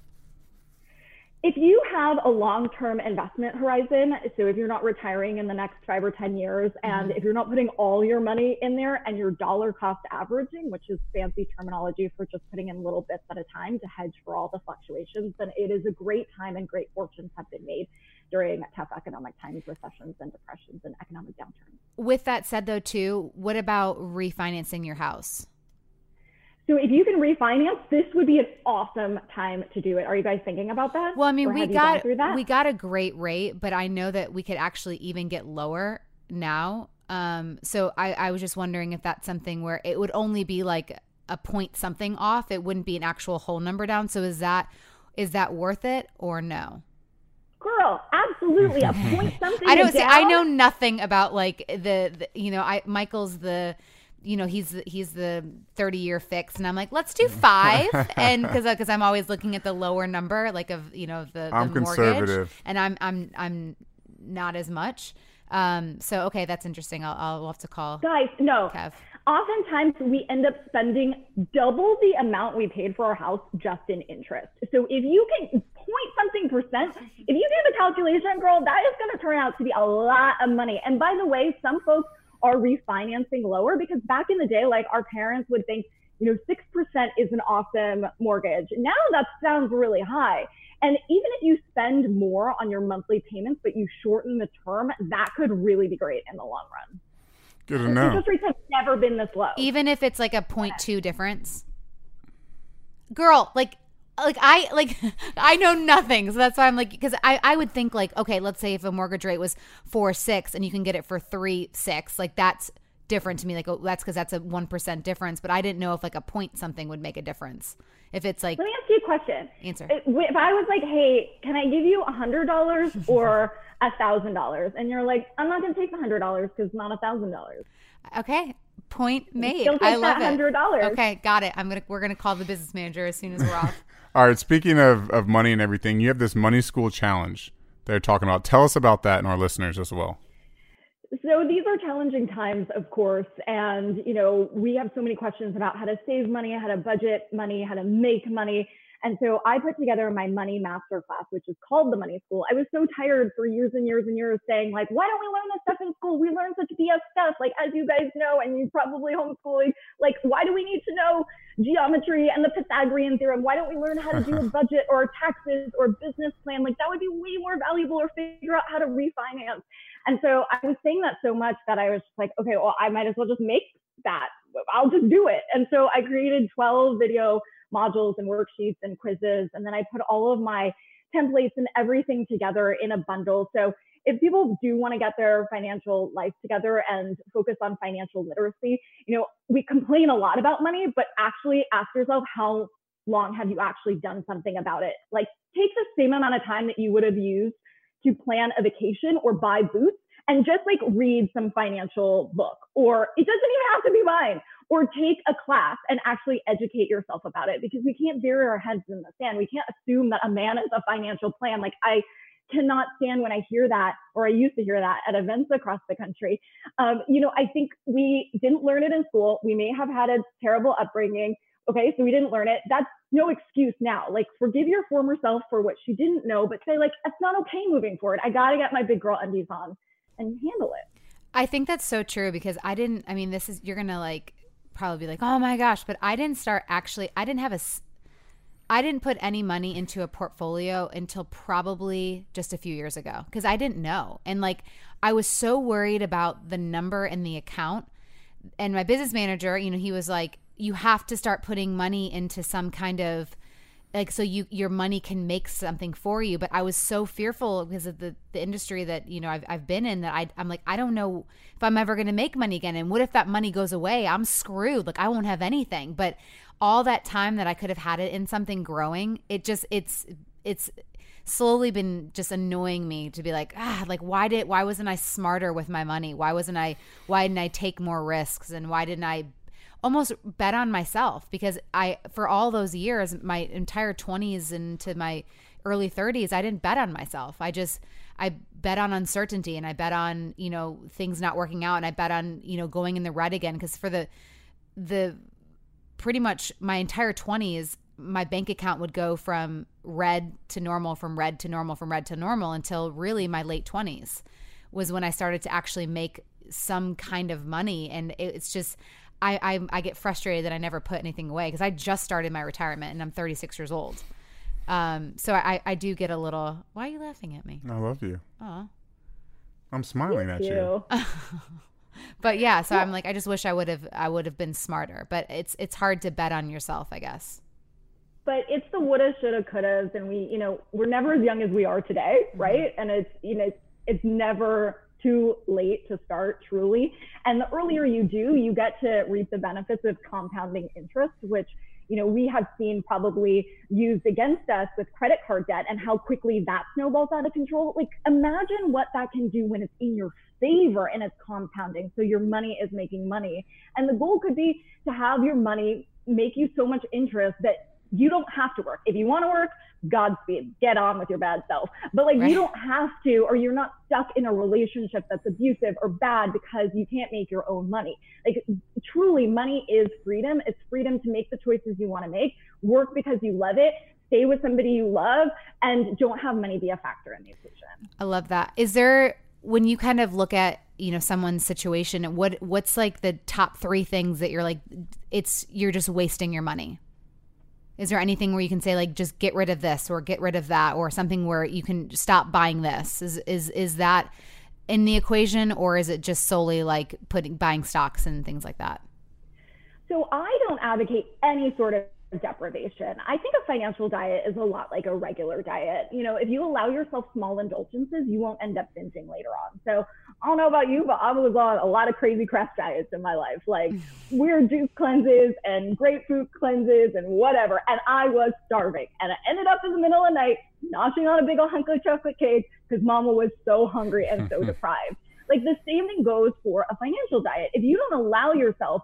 If you have a long-term investment horizon, so if you're not retiring in the next 5 or 10 years, and if you're not putting all your money in there and you're dollar cost averaging, which is fancy terminology for just putting in little bits at a time to hedge for all the fluctuations, then it is a great time and great fortunes have been made during tough economic times, recessions and depressions and economic downturns. With that said, though, too, what about refinancing your house? So if you can refinance, this would be an awesome time to do it. Are you guys thinking about that? Well, I mean, we got a great rate, but I know that we could actually even get lower now. So I was just wondering if that's something where it would only be like a point something off. It wouldn't be an actual whole number down. So is that worth it or no? Girl, absolutely. A point something. I know nothing about like Michael's the. He's the 30-year fix, and I'm like, let's do 5, and because I'm always looking at the lower number, like of the I'm mortgage, conservative, and I'm not as much. So okay, that's interesting. I'll have to call guys. No, Kev. Oftentimes we end up spending double the amount we paid for our house just in interest. So if you can point something percent, if you do the calculation, girl, that is going to turn out to be a lot of money. And by the way, some folks are refinancing lower because back in the day, like our parents would think, 6% is an awesome mortgage. Now that sounds really high. And even if you spend more on your monthly payments, but you shorten the term, that could really be great in the long run. Good to know. Interest rates have never been this low. Even if it's like a 0.2 difference. Girl, I know nothing. So that's why I'm like, because I would think like, okay, let's say if a mortgage rate was 4.6 and you can get it for 3.6, like that's different to me. Like, oh, that's because that's a 1% difference. But I didn't know if like a point something would make a difference. If it's like, let me ask you a question. Answer. If I was like, hey, can I give you $100 or $1,000? And you're like, I'm not going to take the $100 because it's not $1,000. Okay. Point made. Still take I love that $100. it. Okay, got it. We're gonna call the business manager as soon as we're off. All right. Speaking of money and everything, you have this money school challenge they're talking about. Tell us about that and our listeners as well. So these are challenging times, of course. And, we have so many questions about how to save money, how to budget money, how to make money. And so I put together my money masterclass, which is called the Money School. I was so tired for years and years and years saying like, why don't we learn this stuff in school? We learn such BS stuff. Like, as you guys know, and you probably homeschooling, like, why do we need to know geometry and the Pythagorean theorem? Why don't we learn how to do a budget or taxes or business plan? Like, that would be way more valuable, or figure out how to refinance. And so I was saying that so much that I was just like, okay, well, I might as well just make that. I'll just do it. And so I created 12 video modules and worksheets and quizzes. And then I put all of my templates and everything together in a bundle. So if people do want to get their financial life together and focus on financial literacy, we complain a lot about money, but actually ask yourself how long have you actually done something about it? Like, take the same amount of time that you would have used to plan a vacation or buy boots and just like read some financial book, or it doesn't even have to be mine, or take a class and actually educate yourself about it, because we can't bury our heads in the sand. We can't assume that a man is a financial plan. Like, I cannot stand when I hear that, or I used to hear that at events across the country. I think we didn't learn it in school. We may have had a terrible upbringing. Okay, so we didn't learn it. That's no excuse now. Like, forgive your former self for what she didn't know, but say, like, it's not okay moving forward. I got to get my big girl undies on and handle it. I think that's so true, because you're going to like probably be like, oh my gosh, but I didn't put any money into a portfolio until probably just a few years ago, because I didn't know. And like, I was so worried about the number in the account. And my business manager, he was like, you have to start putting money into some kind of like, so your money can make something for you. But I was so fearful because of the industry that, I've been in, that I'm like, I don't know if I'm ever going to make money again. And what if that money goes away? I'm screwed. Like, I won't have anything. But all that time that I could have had it in something growing, it's slowly been just annoying me to be like, why wasn't I smarter with my money? Why didn't I take more risks? And why didn't I almost bet on myself? Because for all those years, my entire 20s into my early 30s, I didn't bet on myself. I bet on uncertainty, and I bet on, things not working out, and I bet on, going in the red again. Because for the pretty much my entire 20s, my bank account would go from red to normal, from red to normal, from red to normal, until really my late 20s was when I started to actually make some kind of money. And it's just, I get frustrated that I never put anything away, because I just started my retirement and I'm 36 years old. So I do get a little, why are you laughing at me? I love you. Oh, I'm smiling at you. But yeah, so I'm like, I just wish I would have been smarter, but it's hard to bet on yourself, I guess. But it's the woulda, shoulda, couldas, and we're never as young as we are today, right? And it's never too late to start, truly. And the earlier you do, you get to reap the benefits of compounding interest, which we have seen probably used against us with credit card debt, and how quickly that snowballs out of control. Like, imagine what that can do when it's in your favor and it's compounding. So your money is making money. And the goal could be to have your money make you so much interest that you don't have to work. If you want to work, Godspeed, get on with your bad self. But like, right. You don't have to, or you're not stuck in a relationship that's abusive or bad because you can't make your own money. Like, truly, money is freedom. It's freedom to make the choices you want to make, work because you love it, stay with somebody you love, and don't have money be a factor in the equation. I love that. Is there, when you kind of look at, someone's situation, what's like the top 3 things that you're like, you're just wasting your money? Is there anything where you can say, like, just get rid of this or get rid of that, or something where you can stop buying this? Is that in the equation, or is it just solely like buying stocks and things like that? So I don't advocate any sort of deprivation. I think a financial diet is a lot like a regular diet. If you allow yourself small indulgences, you won't end up binging later on. So I don't know about you, but I was on a lot of crazy crash diets in my life, like weird juice cleanses and grapefruit cleanses and whatever. And I was starving. And I ended up in the middle of the night noshing on a big old hunk of chocolate cake because mama was so hungry and so deprived. Like, the same thing goes for a financial diet. If you don't allow yourself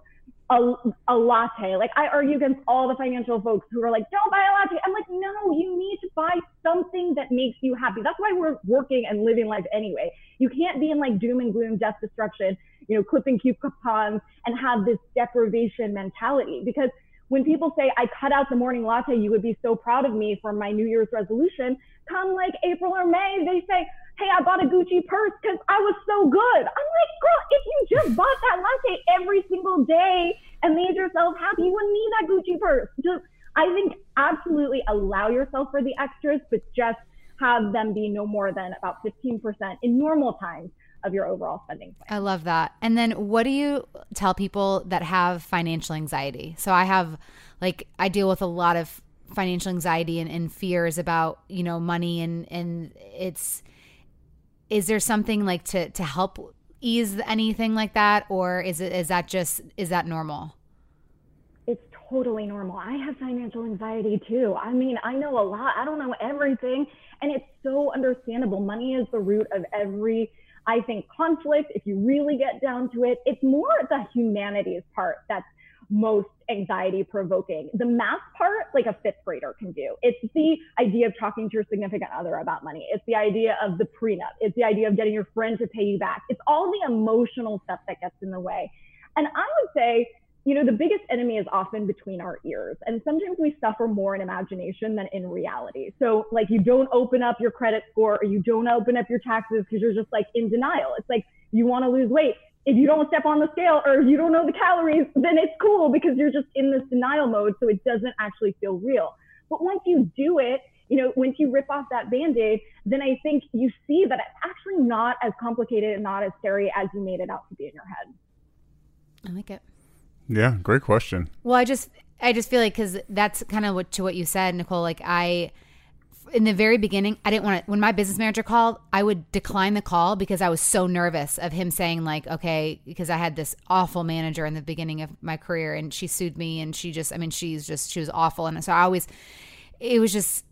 a latte, like, I argue against all the financial folks who are like, don't buy a latte. I'm like, no, you need to buy something that makes you happy. That's why we're working and living life anyway. You can't be in like doom and gloom, death, destruction, clipping coupons and have this deprivation mentality. Because when people say, I cut out the morning latte, you would be so proud of me for my New Year's resolution, come like April or May, they say, hey, I bought a Gucci purse because I was so good. I'm like, girl, if you just bought that latte every single day and made yourself happy, you wouldn't need that Gucci purse. Just, I think, absolutely allow yourself for the extras, but just have them be no more than about 15% in normal times of your overall spending plan. I love that. And then what do you tell people that have financial anxiety? So I deal with a lot of financial anxiety and fears about, money, and is there something like to help ease anything like that? Or is that normal? It's totally normal. I have financial anxiety too. I mean, I know a lot. I don't know everything. And it's so understandable. Money is the root of every, I think, conflict. If you really get down to it, it's more the humanities part that's most anxiety provoking. The math part, like a fifth grader can do. It's the idea of talking to your significant other about money. It's the idea of the prenup. It's the idea of getting your friend to pay you back. It's all the emotional stuff that gets in the way. And I would say, you know, the biggest enemy is often between our ears. And sometimes we suffer more in imagination than in reality. So like you don't open up your credit score or you don't open up your taxes because you're just like in denial. It's like you want to lose weight. If you don't step on the scale or you don't know the calories, then it's cool because you're just in this denial mode. So it doesn't actually feel real. But once you do it, you know, once you rip off that Band-Aid, then I think you see that it's actually not as complicated and not as scary as you made it out to be in your head. I like it. Yeah, great question. Well, I just feel like, because that's kind of what you said, Nicole. Like in the very beginning, I didn't want to, when my business manager called, I would decline the call because I was so nervous of him saying like, okay, because I had this awful manager in the beginning of my career and she sued me and she was awful. And so it was just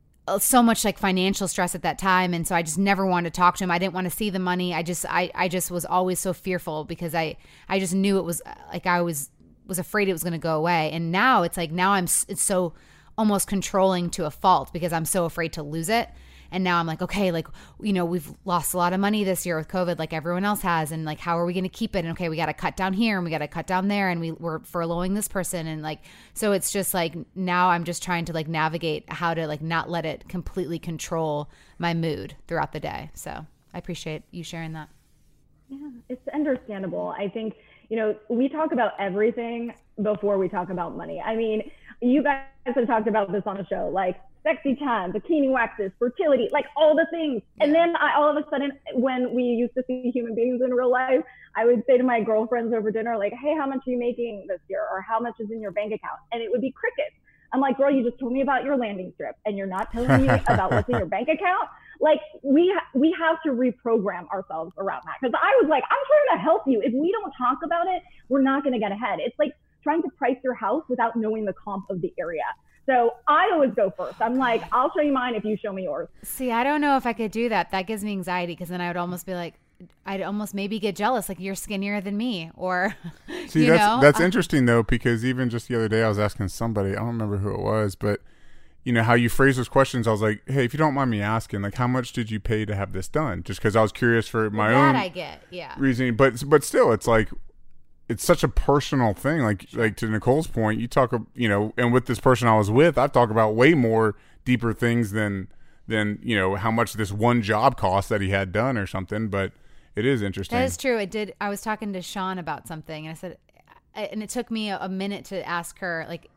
so much like financial stress at that time. And so I just never wanted to talk to him. I didn't want to see the money. I just was always so fearful because I just knew it was like, I was afraid it was going to go away. And now it's like, it's so almost controlling to a fault because I'm so afraid to lose it. And now I'm like, okay, like, you know, we've lost a lot of money this year with COVID, like everyone else has. And like, how are we going to keep it? And okay, we got to cut down here and we got to cut down there. And we're furloughing this person. And like, so it's just like, now I'm just trying to like navigate how to like not let it completely control my mood throughout the day. So I appreciate you sharing that. Yeah, it's understandable. I think, you know, we talk about everything before we talk about money. I mean, you guys have talked about this on the show, like sexy time, bikini waxes, fertility, like all the things. And then all of a sudden, when we used to see human beings in real life, I would say to my girlfriends over dinner, like, hey, how much are you making this year? Or how much is in your bank account? And it would be crickets. I'm like, girl, you just told me about your landing strip and you're not telling me about what's in your bank account. Like we have to reprogram ourselves around that. Because I was like, I'm trying to help you. If we don't talk about it, we're not going to get ahead. It's like trying to price your house without knowing the comp of the area. So I always go first. I'm like, I'll show you mine if you show me yours. See, I don't know if I could do that. That gives me anxiety because then I would almost be like, I'd almost maybe get jealous, like you're skinnier than me, or see, that's interesting though, because even just the other day I was asking somebody, I don't remember who it was, but you know how you phrase those questions. I was like, hey, if you don't mind me asking, like how much did you pay to have this done? Just because I was curious for my own that I get, yeah, reasoning. But still, it's like it's such a personal thing. Like to Nicole's point, you talk, you know, and with this person I was with, I've talked about way more deeper things than you know how much this one job cost that he had done or something, but. It is interesting. That is true. It did. I was talking to Sean about something, and I said, and it took me a minute to ask her, like,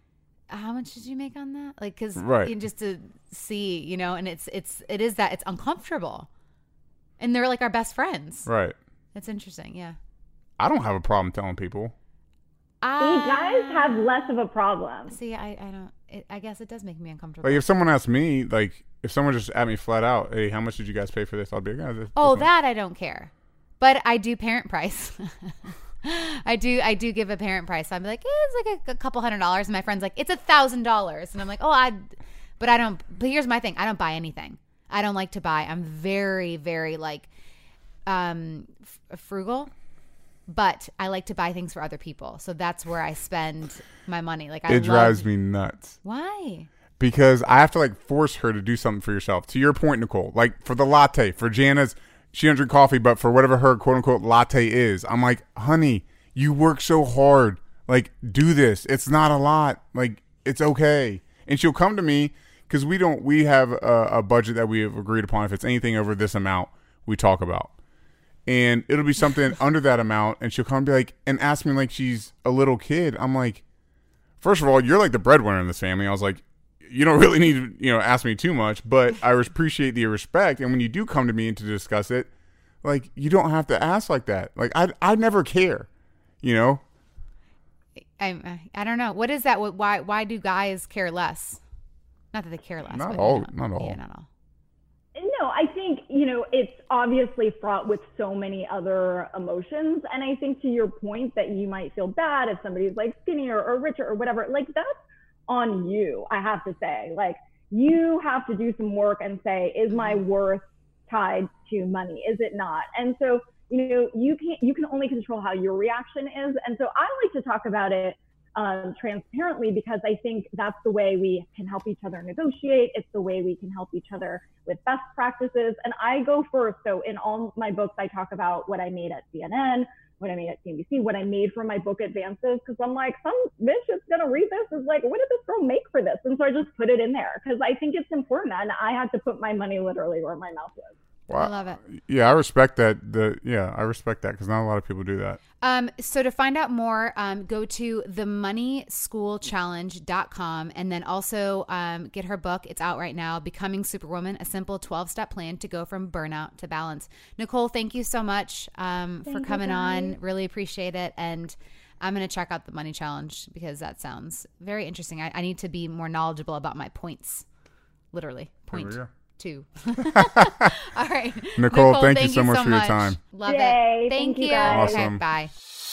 how much did you make on that? Like, because just to see, you know, and it is that it's uncomfortable, and they're like our best friends. Right. It's interesting. Yeah. I don't have a problem telling people. See, guys have less of a problem. See, I don't. I guess it does make me uncomfortable. Like if someone asked me, like if someone just asked me flat out, "Hey, how much did you guys pay for this?" I'll be like, that I don't care, but I do parent price. I do give a parent price. So I'm like, it's like a couple $100, and my friend's like, it's $1,000, and I'm like, but I don't. But here's my thing: I don't buy anything. I don't like to buy. I'm very, very like, frugal. But I like to buy things for other people. So that's where I spend my money. Like it drives me nuts. Why? Because I have to like force her to do something for yourself. To your point, Nicole, like for the latte, for Jana's, she doesn't drink coffee, but for whatever her quote unquote latte is, I'm like, honey, you work so hard. Like do this. It's not a lot. Like it's okay. And she'll come to me because we have a budget that we have agreed upon. If it's anything over this amount, we talk about. And it'll be something under that amount, and she'll come and be like, and ask me like she's a little kid. I'm like, first of all, you're like the breadwinner in this family. I was like, you don't really need to, you know, ask me too much, but I appreciate the respect. And when you do come to me and to discuss it, like you don't have to ask like that. Like I never care, you know. I don't know. What is that? Why do guys care less? Not that they care less. Not all. Yeah, not all. No, I think, it's obviously fraught with so many other emotions. And I think to your point that you might feel bad if somebody's like skinnier or richer or whatever, like that's on you, I have to say. Like you have to do some work and say, is my worth tied to money? Is it not? And so, you can only control how your reaction is. And so I like to talk about it transparently, because I think that's the way we can help each other negotiate. It's the way we can help each other with best practices. And I go first. So in all my books, I talk about what I made at CNN, what I made at CNBC, what I made for my book advances. Cause I'm like, some bitch that's going to read this is like, what did this girl make for this? And so I just put it in there because I think it's important. And I had to put my money literally where my mouth was. Well, I love it. Yeah, I respect that. I respect that because not a lot of people do that. So to find out more, go to themoneyschoolchallenge.com and then also get her book. It's out right now, Becoming Superwoman, a simple 12-step plan to go from burnout to balance. Nicole, thank you so much for coming on. Really appreciate it. And I'm going to check out the Money Challenge because that sounds very interesting. I need to be more knowledgeable about my points. Literally. Point 2. All right. Nicole, thank you so much for your time. Love Yay, it. Thank you. guys. Awesome. Okay, bye.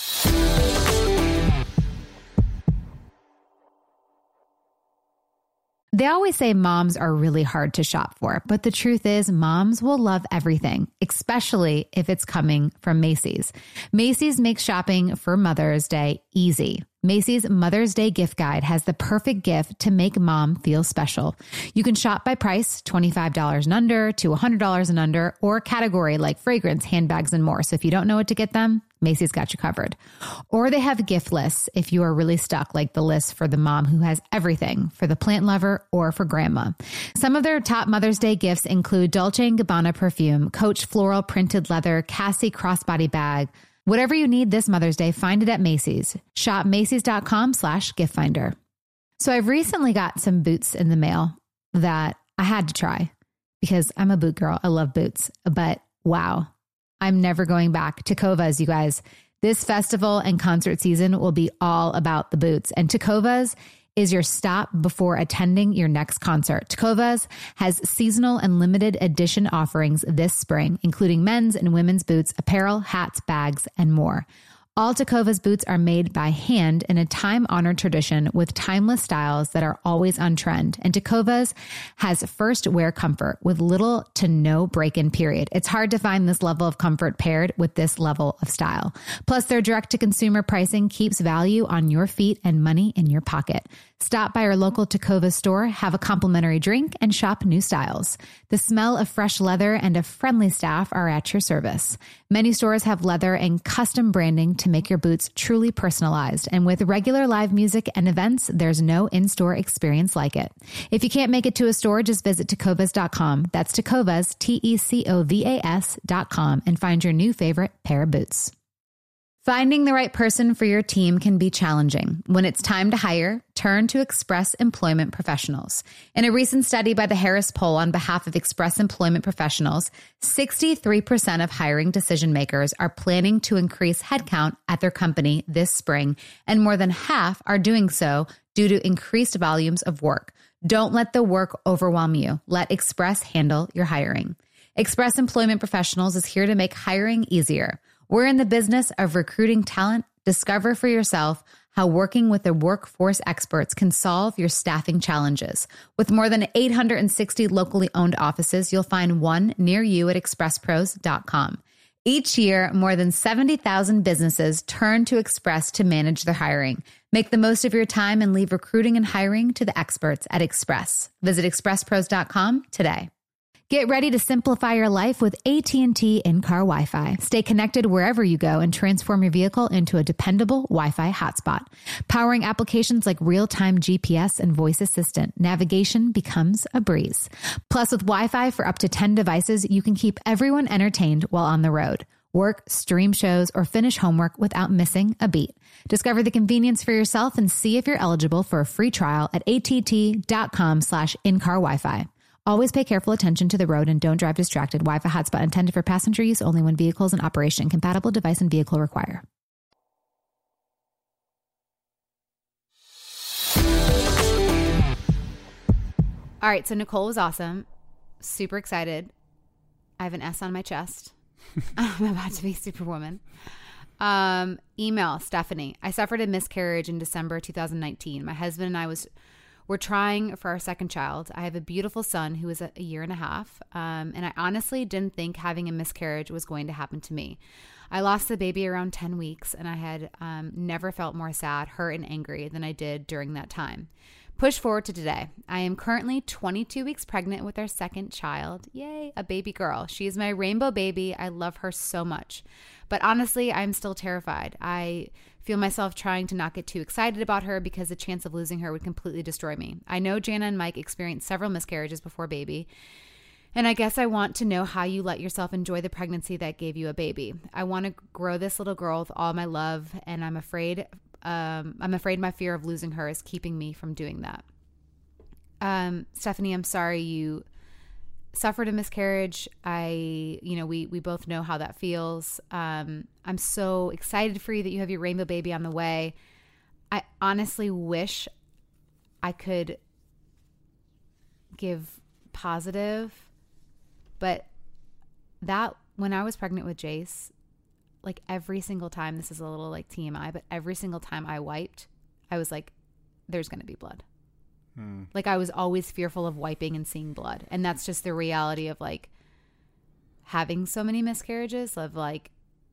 They always say moms are really hard to shop for, but the truth is moms will love everything, especially if it's coming from Macy's. Macy's makes shopping for Mother's Day easy. Macy's Mother's Day gift guide has the perfect gift to make mom feel special. You can shop by price, $25 and under to $100 and under, or category like fragrance, handbags, and more. So if you don't know what to get them, Macy's got you covered. Or they have gift lists if you are really stuck, like the list for the mom who has everything, for the plant lover or for grandma. Some of their top Mother's Day gifts include Dolce & Gabbana perfume, Coach floral printed leather, Cassie crossbody bag. Whatever you need this Mother's Day, find it at Macy's. Shop Macy's.com/giftfinder. So I've recently got some boots in the mail that I had to try because I'm a boot girl. I love boots, but wow, I'm never going back. Tecovas, you guys. This festival and concert season will be all about the boots. And Tecovas is your stop before attending your next concert. Tecovas has seasonal and limited edition offerings this spring, including men's and women's boots, apparel, hats, bags, and more. All Tecovas boots are made by hand in a time-honored tradition with timeless styles that are always on trend. And Tecovas has first wear comfort with little to no break-in period. It's hard to find this level of comfort paired with this level of style. Plus, their direct-to-consumer pricing keeps value on your feet and money in your pocket. Stop by your local Tecovas store, have a complimentary drink, and shop new styles. The smell of fresh leather and a friendly staff are at your service. Many stores have leather and custom branding to make your boots truly personalized. And with regular live music and events, there's no in-store experience like it. If you can't make it to a store, just visit Tecovas.com. That's Tecovas, Tecovas.com, and find your new favorite pair of boots. Finding the right person for your team can be challenging. When it's time to hire, turn to Express Employment Professionals. In a recent study by the Harris Poll on behalf of Express Employment Professionals, 63% of hiring decision makers are planning to increase headcount at their company this spring, and more than half are doing so due to increased volumes of work. Don't let the work overwhelm you. Let Express handle your hiring. Express Employment Professionals is here to make hiring easier. We're in the business of recruiting talent. Discover for yourself how working with the workforce experts can solve your staffing challenges. With more than 860 locally owned offices, you'll find one near you at expresspros.com. Each year, more than 70,000 businesses turn to Express to manage their hiring. Make the most of your time and leave recruiting and hiring to the experts at Express. Visit expresspros.com today. Get ready to simplify your life with AT&T in-car Wi-Fi. Stay connected wherever you go and transform your vehicle into a dependable Wi-Fi hotspot. Powering applications like real-time GPS and voice assistant, navigation becomes a breeze. Plus, with Wi-Fi for up to 10 devices, you can keep everyone entertained while on the road. Work, stream shows, or finish homework without missing a beat. Discover the convenience for yourself and see if you're eligible for a free trial at att.com/in-car Wi-Fi. Always pay careful attention to the road and don't drive distracted. Wi-Fi hotspot intended for passenger use only when vehicles in operation. Compatible device and vehicle require. All right, so Nicole was awesome. Super excited. I have an S on my chest. I'm about to be Superwoman. Email, Stephanie. I suffered a miscarriage in December 2019. My husband and I were trying for our second child. I have a beautiful son who is a year and a half. And I honestly didn't think having a miscarriage was going to happen to me. I lost the baby around 10 weeks, and I had never felt more sad, hurt, and angry than I did during that time. Push forward to today. I am currently 22 weeks pregnant with our second child. Yay, a baby girl. She is my rainbow baby. I love her so much. But honestly, I'm still terrified. I feel myself trying to not get too excited about her because the chance of losing her would completely destroy me. I know Jana and Mike experienced several miscarriages before baby, and I guess I want to know how you let yourself enjoy the pregnancy that gave you a baby. I want to grow this little girl with all my love, and I'm afraid my fear of losing her is keeping me from doing that. Stephanie, I'm sorry you suffered a miscarriage. We both know how that feels. I'm so excited for you that you have your rainbow baby on the way. I honestly wish I could give positive, but that when I was pregnant with Jace, like every single time, this is a little like TMI, but every single time I wiped, I was like, there's going to be blood. Like I was always fearful of wiping and seeing blood. And that's just the reality of like having so many miscarriages of like,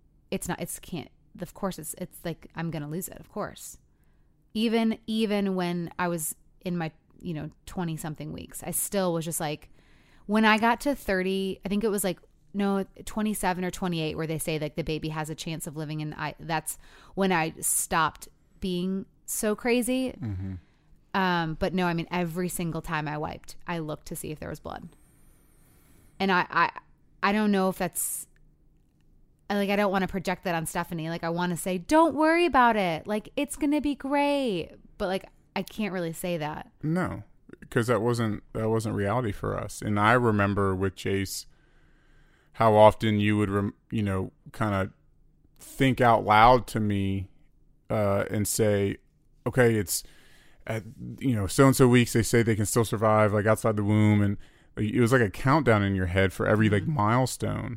of course it's like, I'm going to lose it. Of course. Even when I was in my, 20 something weeks, I still was just like, when I got to 30, I think it was like, 27 or 28 where they say like the baby has a chance of living, and that's when I stopped being so crazy. Mm-hmm. But no, I mean, every single time I wiped, I looked to see if there was blood. And I don't know if that's like, I don't want to project that on Stephanie. Like I want to say, don't worry about it. Like it's going to be great. But like, I can't really say that. No, because that wasn't reality for us. And I remember with Jace, how often you would, kind of think out loud to me and say, okay, it's at, so-and-so weeks, they say they can still survive like outside the womb. And it was like a countdown in your head for every like milestone.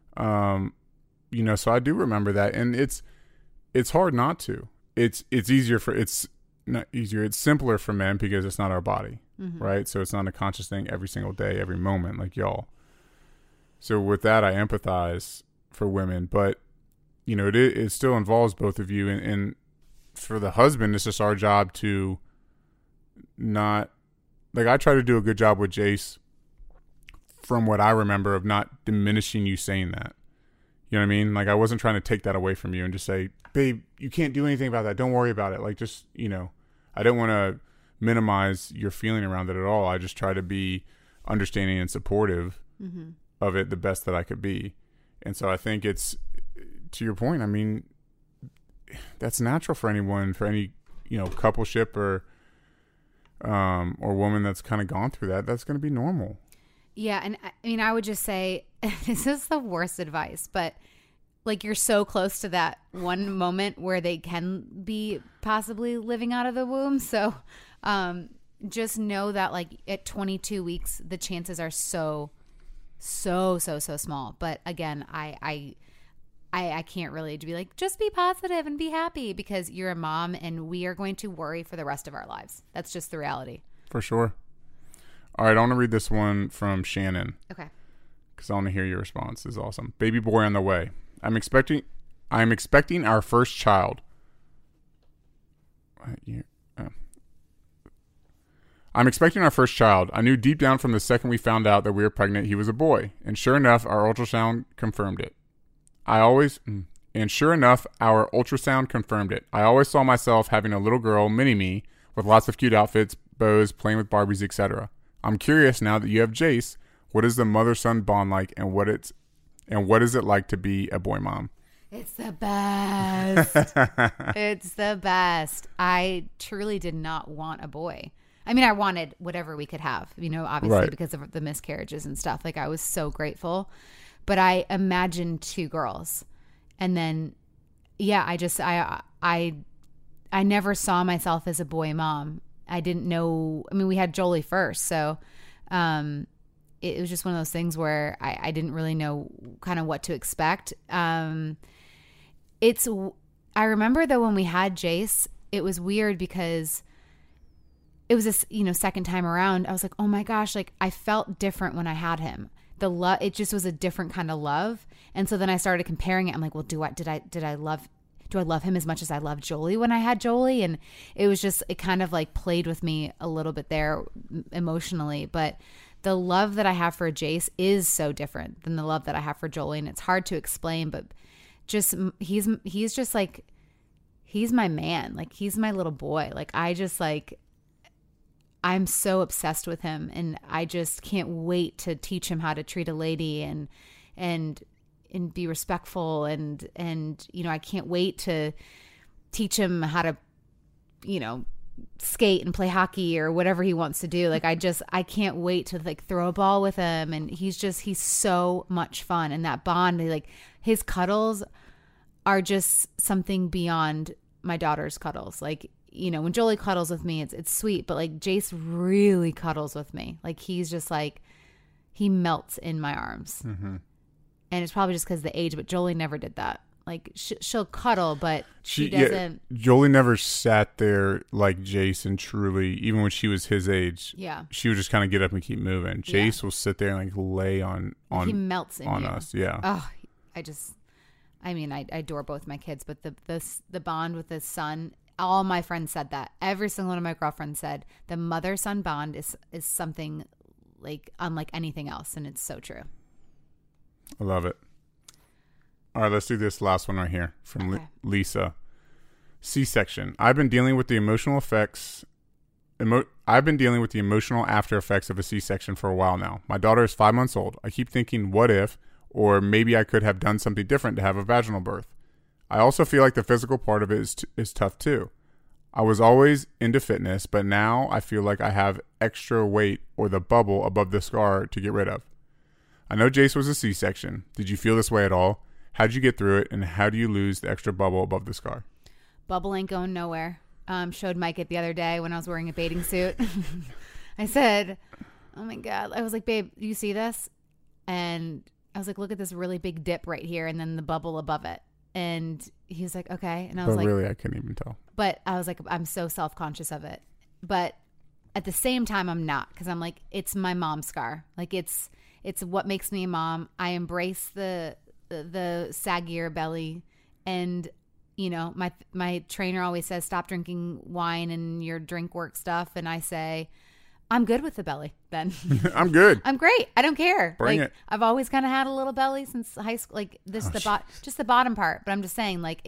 So I do remember that. And it's hard not to. It's not easier. It's simpler for men because it's not our body, right? So it's not a conscious thing every single day, every moment like y'all. So with that, I empathize for women, but it still involves both of you. And for the husband, it's just our job to not, like, I try to do a good job with Jace from what I remember of not diminishing you saying that. You know what I mean? Like, I wasn't trying to take that away from you and just say, babe, you can't do anything about that. Don't worry about it. Like, just, I don't want to minimize your feeling around it at all. I just try to be understanding and supportive of it the best that I could be. And so I think it's, to your point, I mean, that's natural for anyone, for any, coupleship or woman that's kind of gone through that. That's going to be normal. Yeah. And I mean, I would just say, this is the worst advice, but like you're so close to that one moment where they can be possibly living out of the womb. So just know that like at 22 weeks, the chances are so small. But again, I can't really be like, just be positive and be happy, because you're a mom and we are going to worry for the rest of our lives. That's just the reality. For sure. All right. I want to read this one from Shannon. Okay. Because I want to hear your response. This is awesome. Baby boy on the way. I'm expecting our first child. I'm expecting our first child. I knew deep down from the second we found out that we were pregnant, he was a boy. And sure enough, our ultrasound confirmed it. I always saw myself having a little girl, mini-me, with lots of cute outfits, bows, playing with Barbies, etc. I'm curious now that you have Jace, what is the mother-son bond like, and what is it like to be a boy mom? It's the best. It's the best. I truly did not want a boy. I mean, I wanted whatever we could have, obviously, right, because of the miscarriages and stuff. Like, I was so grateful. But I imagined 2 girls. And then, yeah, I never saw myself as a boy mom. I didn't know. I mean, we had Jolie first. So, it was just one of those things where I didn't really know kind of what to expect. I remember though when we had Jace, it was weird because it was this, second time around. I was like, oh my gosh, like I felt different when I had him. The love, it just was a different kind of love. And so then I started comparing it. I'm like, well, do I love him as much as I loved Jolie when I had Jolie? And it kind of like played with me a little bit there emotionally. But the love that I have for Jace is so different than the love that I have for Jolie. And it's hard to explain, but just, he's just like, he's my man. Like he's my little boy. Like I'm so obsessed with him, and I just can't wait to teach him how to treat a lady and be respectful. And, I can't wait to teach him how to, skate and play hockey or whatever he wants to do. Like, I can't wait to like throw a ball with him. And he's so much fun. And that bond, like his cuddles are just something beyond my daughter's cuddles. Like, when Jolie cuddles with me, it's sweet, but like Jace really cuddles with me. Like he's just like, he melts in my arms. Mm-hmm. And it's probably just because of the age, but Jolie never did that. Like she'll cuddle, but she doesn't. Yeah, Jolie never sat there like Jace and truly, even when she was his age. Yeah. She would just kind of get up and keep moving. Jace will sit there and like lay on he melts on us. Yeah. Oh, I adore both my kids, but the bond with his son, all my friends said that. Every single one of my girlfriends said the mother-son bond is something like unlike anything else, and it's so true. I love it. All right, let's do this last one right here from Lisa. C-section. I've been dealing with the emotional after effects of a C-section for a while now. My daughter is 5 months old. I keep thinking, what if, or maybe I could have done something different to have a vaginal birth. I also feel like the physical part of it is tough too. I was always into fitness, but now I feel like I have extra weight or the bubble above the scar to get rid of. I know Jace was a C-section. Did you feel this way at all? How'd you get through it, and how do you lose the extra bubble above the scar? Bubble ain't going nowhere. Showed Mike it the other day when I was wearing a bathing suit. I said, oh my God. I was like, babe, do you see this? And I was like, look at this really big dip right here and then the bubble above it. And he was like, okay. And I was like, really, I couldn't even tell. But I was like, I'm so self-conscious of it. But at the same time, I'm not, because I'm like, it's my mom scar. Like it's what makes me a mom. I embrace the saggier belly. And, my trainer always says, stop drinking wine and your drink work stuff. And I say, I'm good with the belly then. I'm good. I'm great. I don't care. Bring it. I've always kind of had a little belly since high school, like just the bottom part. But I'm just saying, like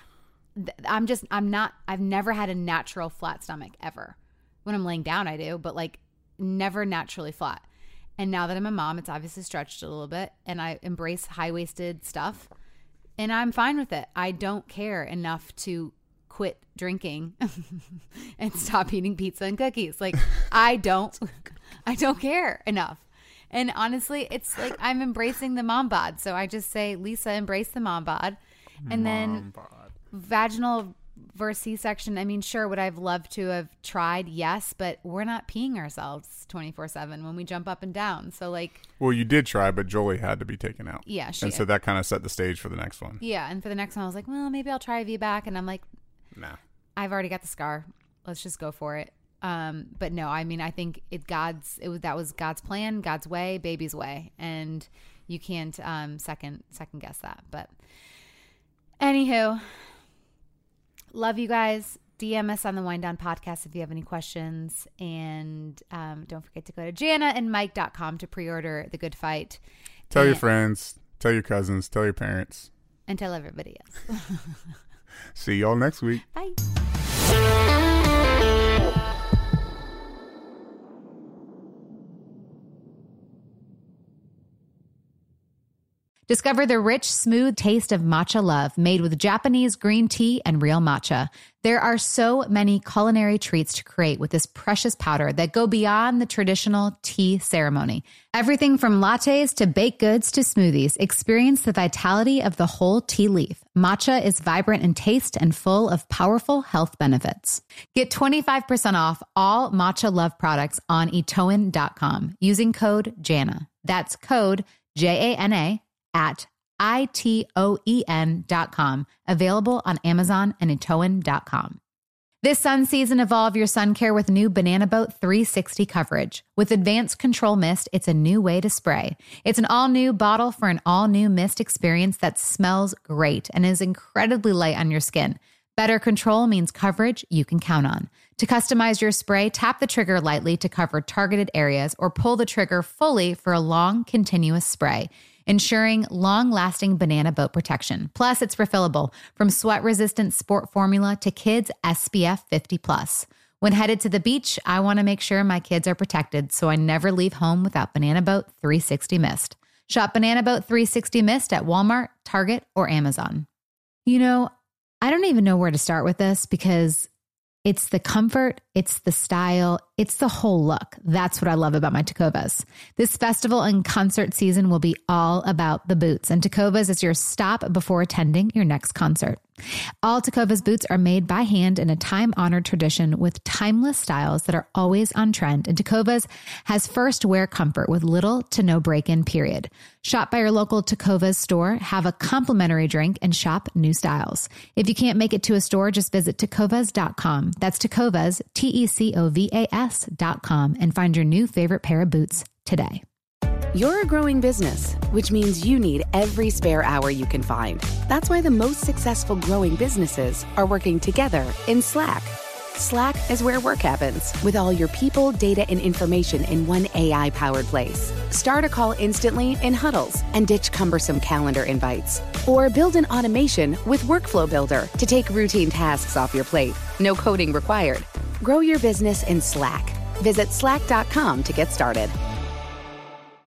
I've never had a natural flat stomach ever. When I'm laying down, I do, but like never naturally flat. And now that I'm a mom, it's obviously stretched a little bit, and I embrace high-waisted stuff, and I'm fine with it. I don't care enough to quit drinking and stop eating pizza and cookies. Like I don't care enough. And honestly, it's like I'm embracing the mom bod. So I just say, Lisa, embrace the mom bod. And then vaginal versus C-section. I mean, sure, would I've loved to have tried? Yes, but we're not peeing ourselves 24/7 when we jump up and down. So like, well, you did try, but Jolie had to be taken out. Yeah, so that kind of set the stage for the next one. Yeah, and for the next one, I was like, well, maybe I'll try a VBAC, and I'm like, nah, I've already got the scar. Let's just go for it. But no, I mean, I think that was God's plan, God's way, baby's way, and you can't second guess that. But anywho, love you guys. DM us on the Wind Down Podcast if you have any questions, and don't forget to go to JanaandMike.com to pre-order The Good Fight. Tell your friends, tell your cousins, tell your parents, and tell everybody else. See y'all next week. Bye. Discover the rich, smooth taste of matcha love made with Japanese green tea and real matcha. There are so many culinary treats to create with this precious powder that go beyond the traditional tea ceremony. Everything from lattes to baked goods to smoothies. Experience the vitality of the whole tea leaf. Matcha is vibrant in taste and full of powerful health benefits. Get 25% off all Matcha Love products on itoen.com using code JANA. That's code JANA at itoen.com. Available on Amazon and itoen.com. This sun season, evolve your sun care with new Banana Boat 360 coverage. With advanced control mist, it's a new way to spray. It's an all-new bottle for an all-new mist experience that smells great and is incredibly light on your skin. Better control means coverage you can count on. To customize your spray, tap the trigger lightly to cover targeted areas or pull the trigger fully for a long, continuous spray, ensuring long-lasting Banana Boat protection. Plus, it's refillable from sweat-resistant sport formula to kids SPF 50+. When headed to the beach, I want to make sure my kids are protected, so I never leave home without Banana Boat 360 Mist. Shop Banana Boat 360 Mist at Walmart, Target, or Amazon. You know, I don't even know where to start with this because it's the comfort, it's the style, it's the whole look. That's what I love about my Tecovas. This festival and concert season will be all about the boots, and Tecovas is your stop before attending your next concert. All Tecovas boots are made by hand in a time-honored tradition with timeless styles that are always on trend, and Tecovas has first wear comfort with little to no break-in period. Shop by your local Tecovas store, have a complimentary drink, and shop new styles. If you can't make it to a store, just visit tecovas.com. That's Tecovas, TECOVAS.com, and find your new favorite pair of boots today. You're a growing business, which means you need every spare hour you can find. That's why the most successful growing businesses are working together in Slack. Slack is where work happens, with all your people, data, and information in one AI-powered place. Start a call instantly in huddles and ditch cumbersome calendar invites. Or build an automation with Workflow Builder to take routine tasks off your plate. No coding required. Grow your business in Slack. Visit slack.com to get started.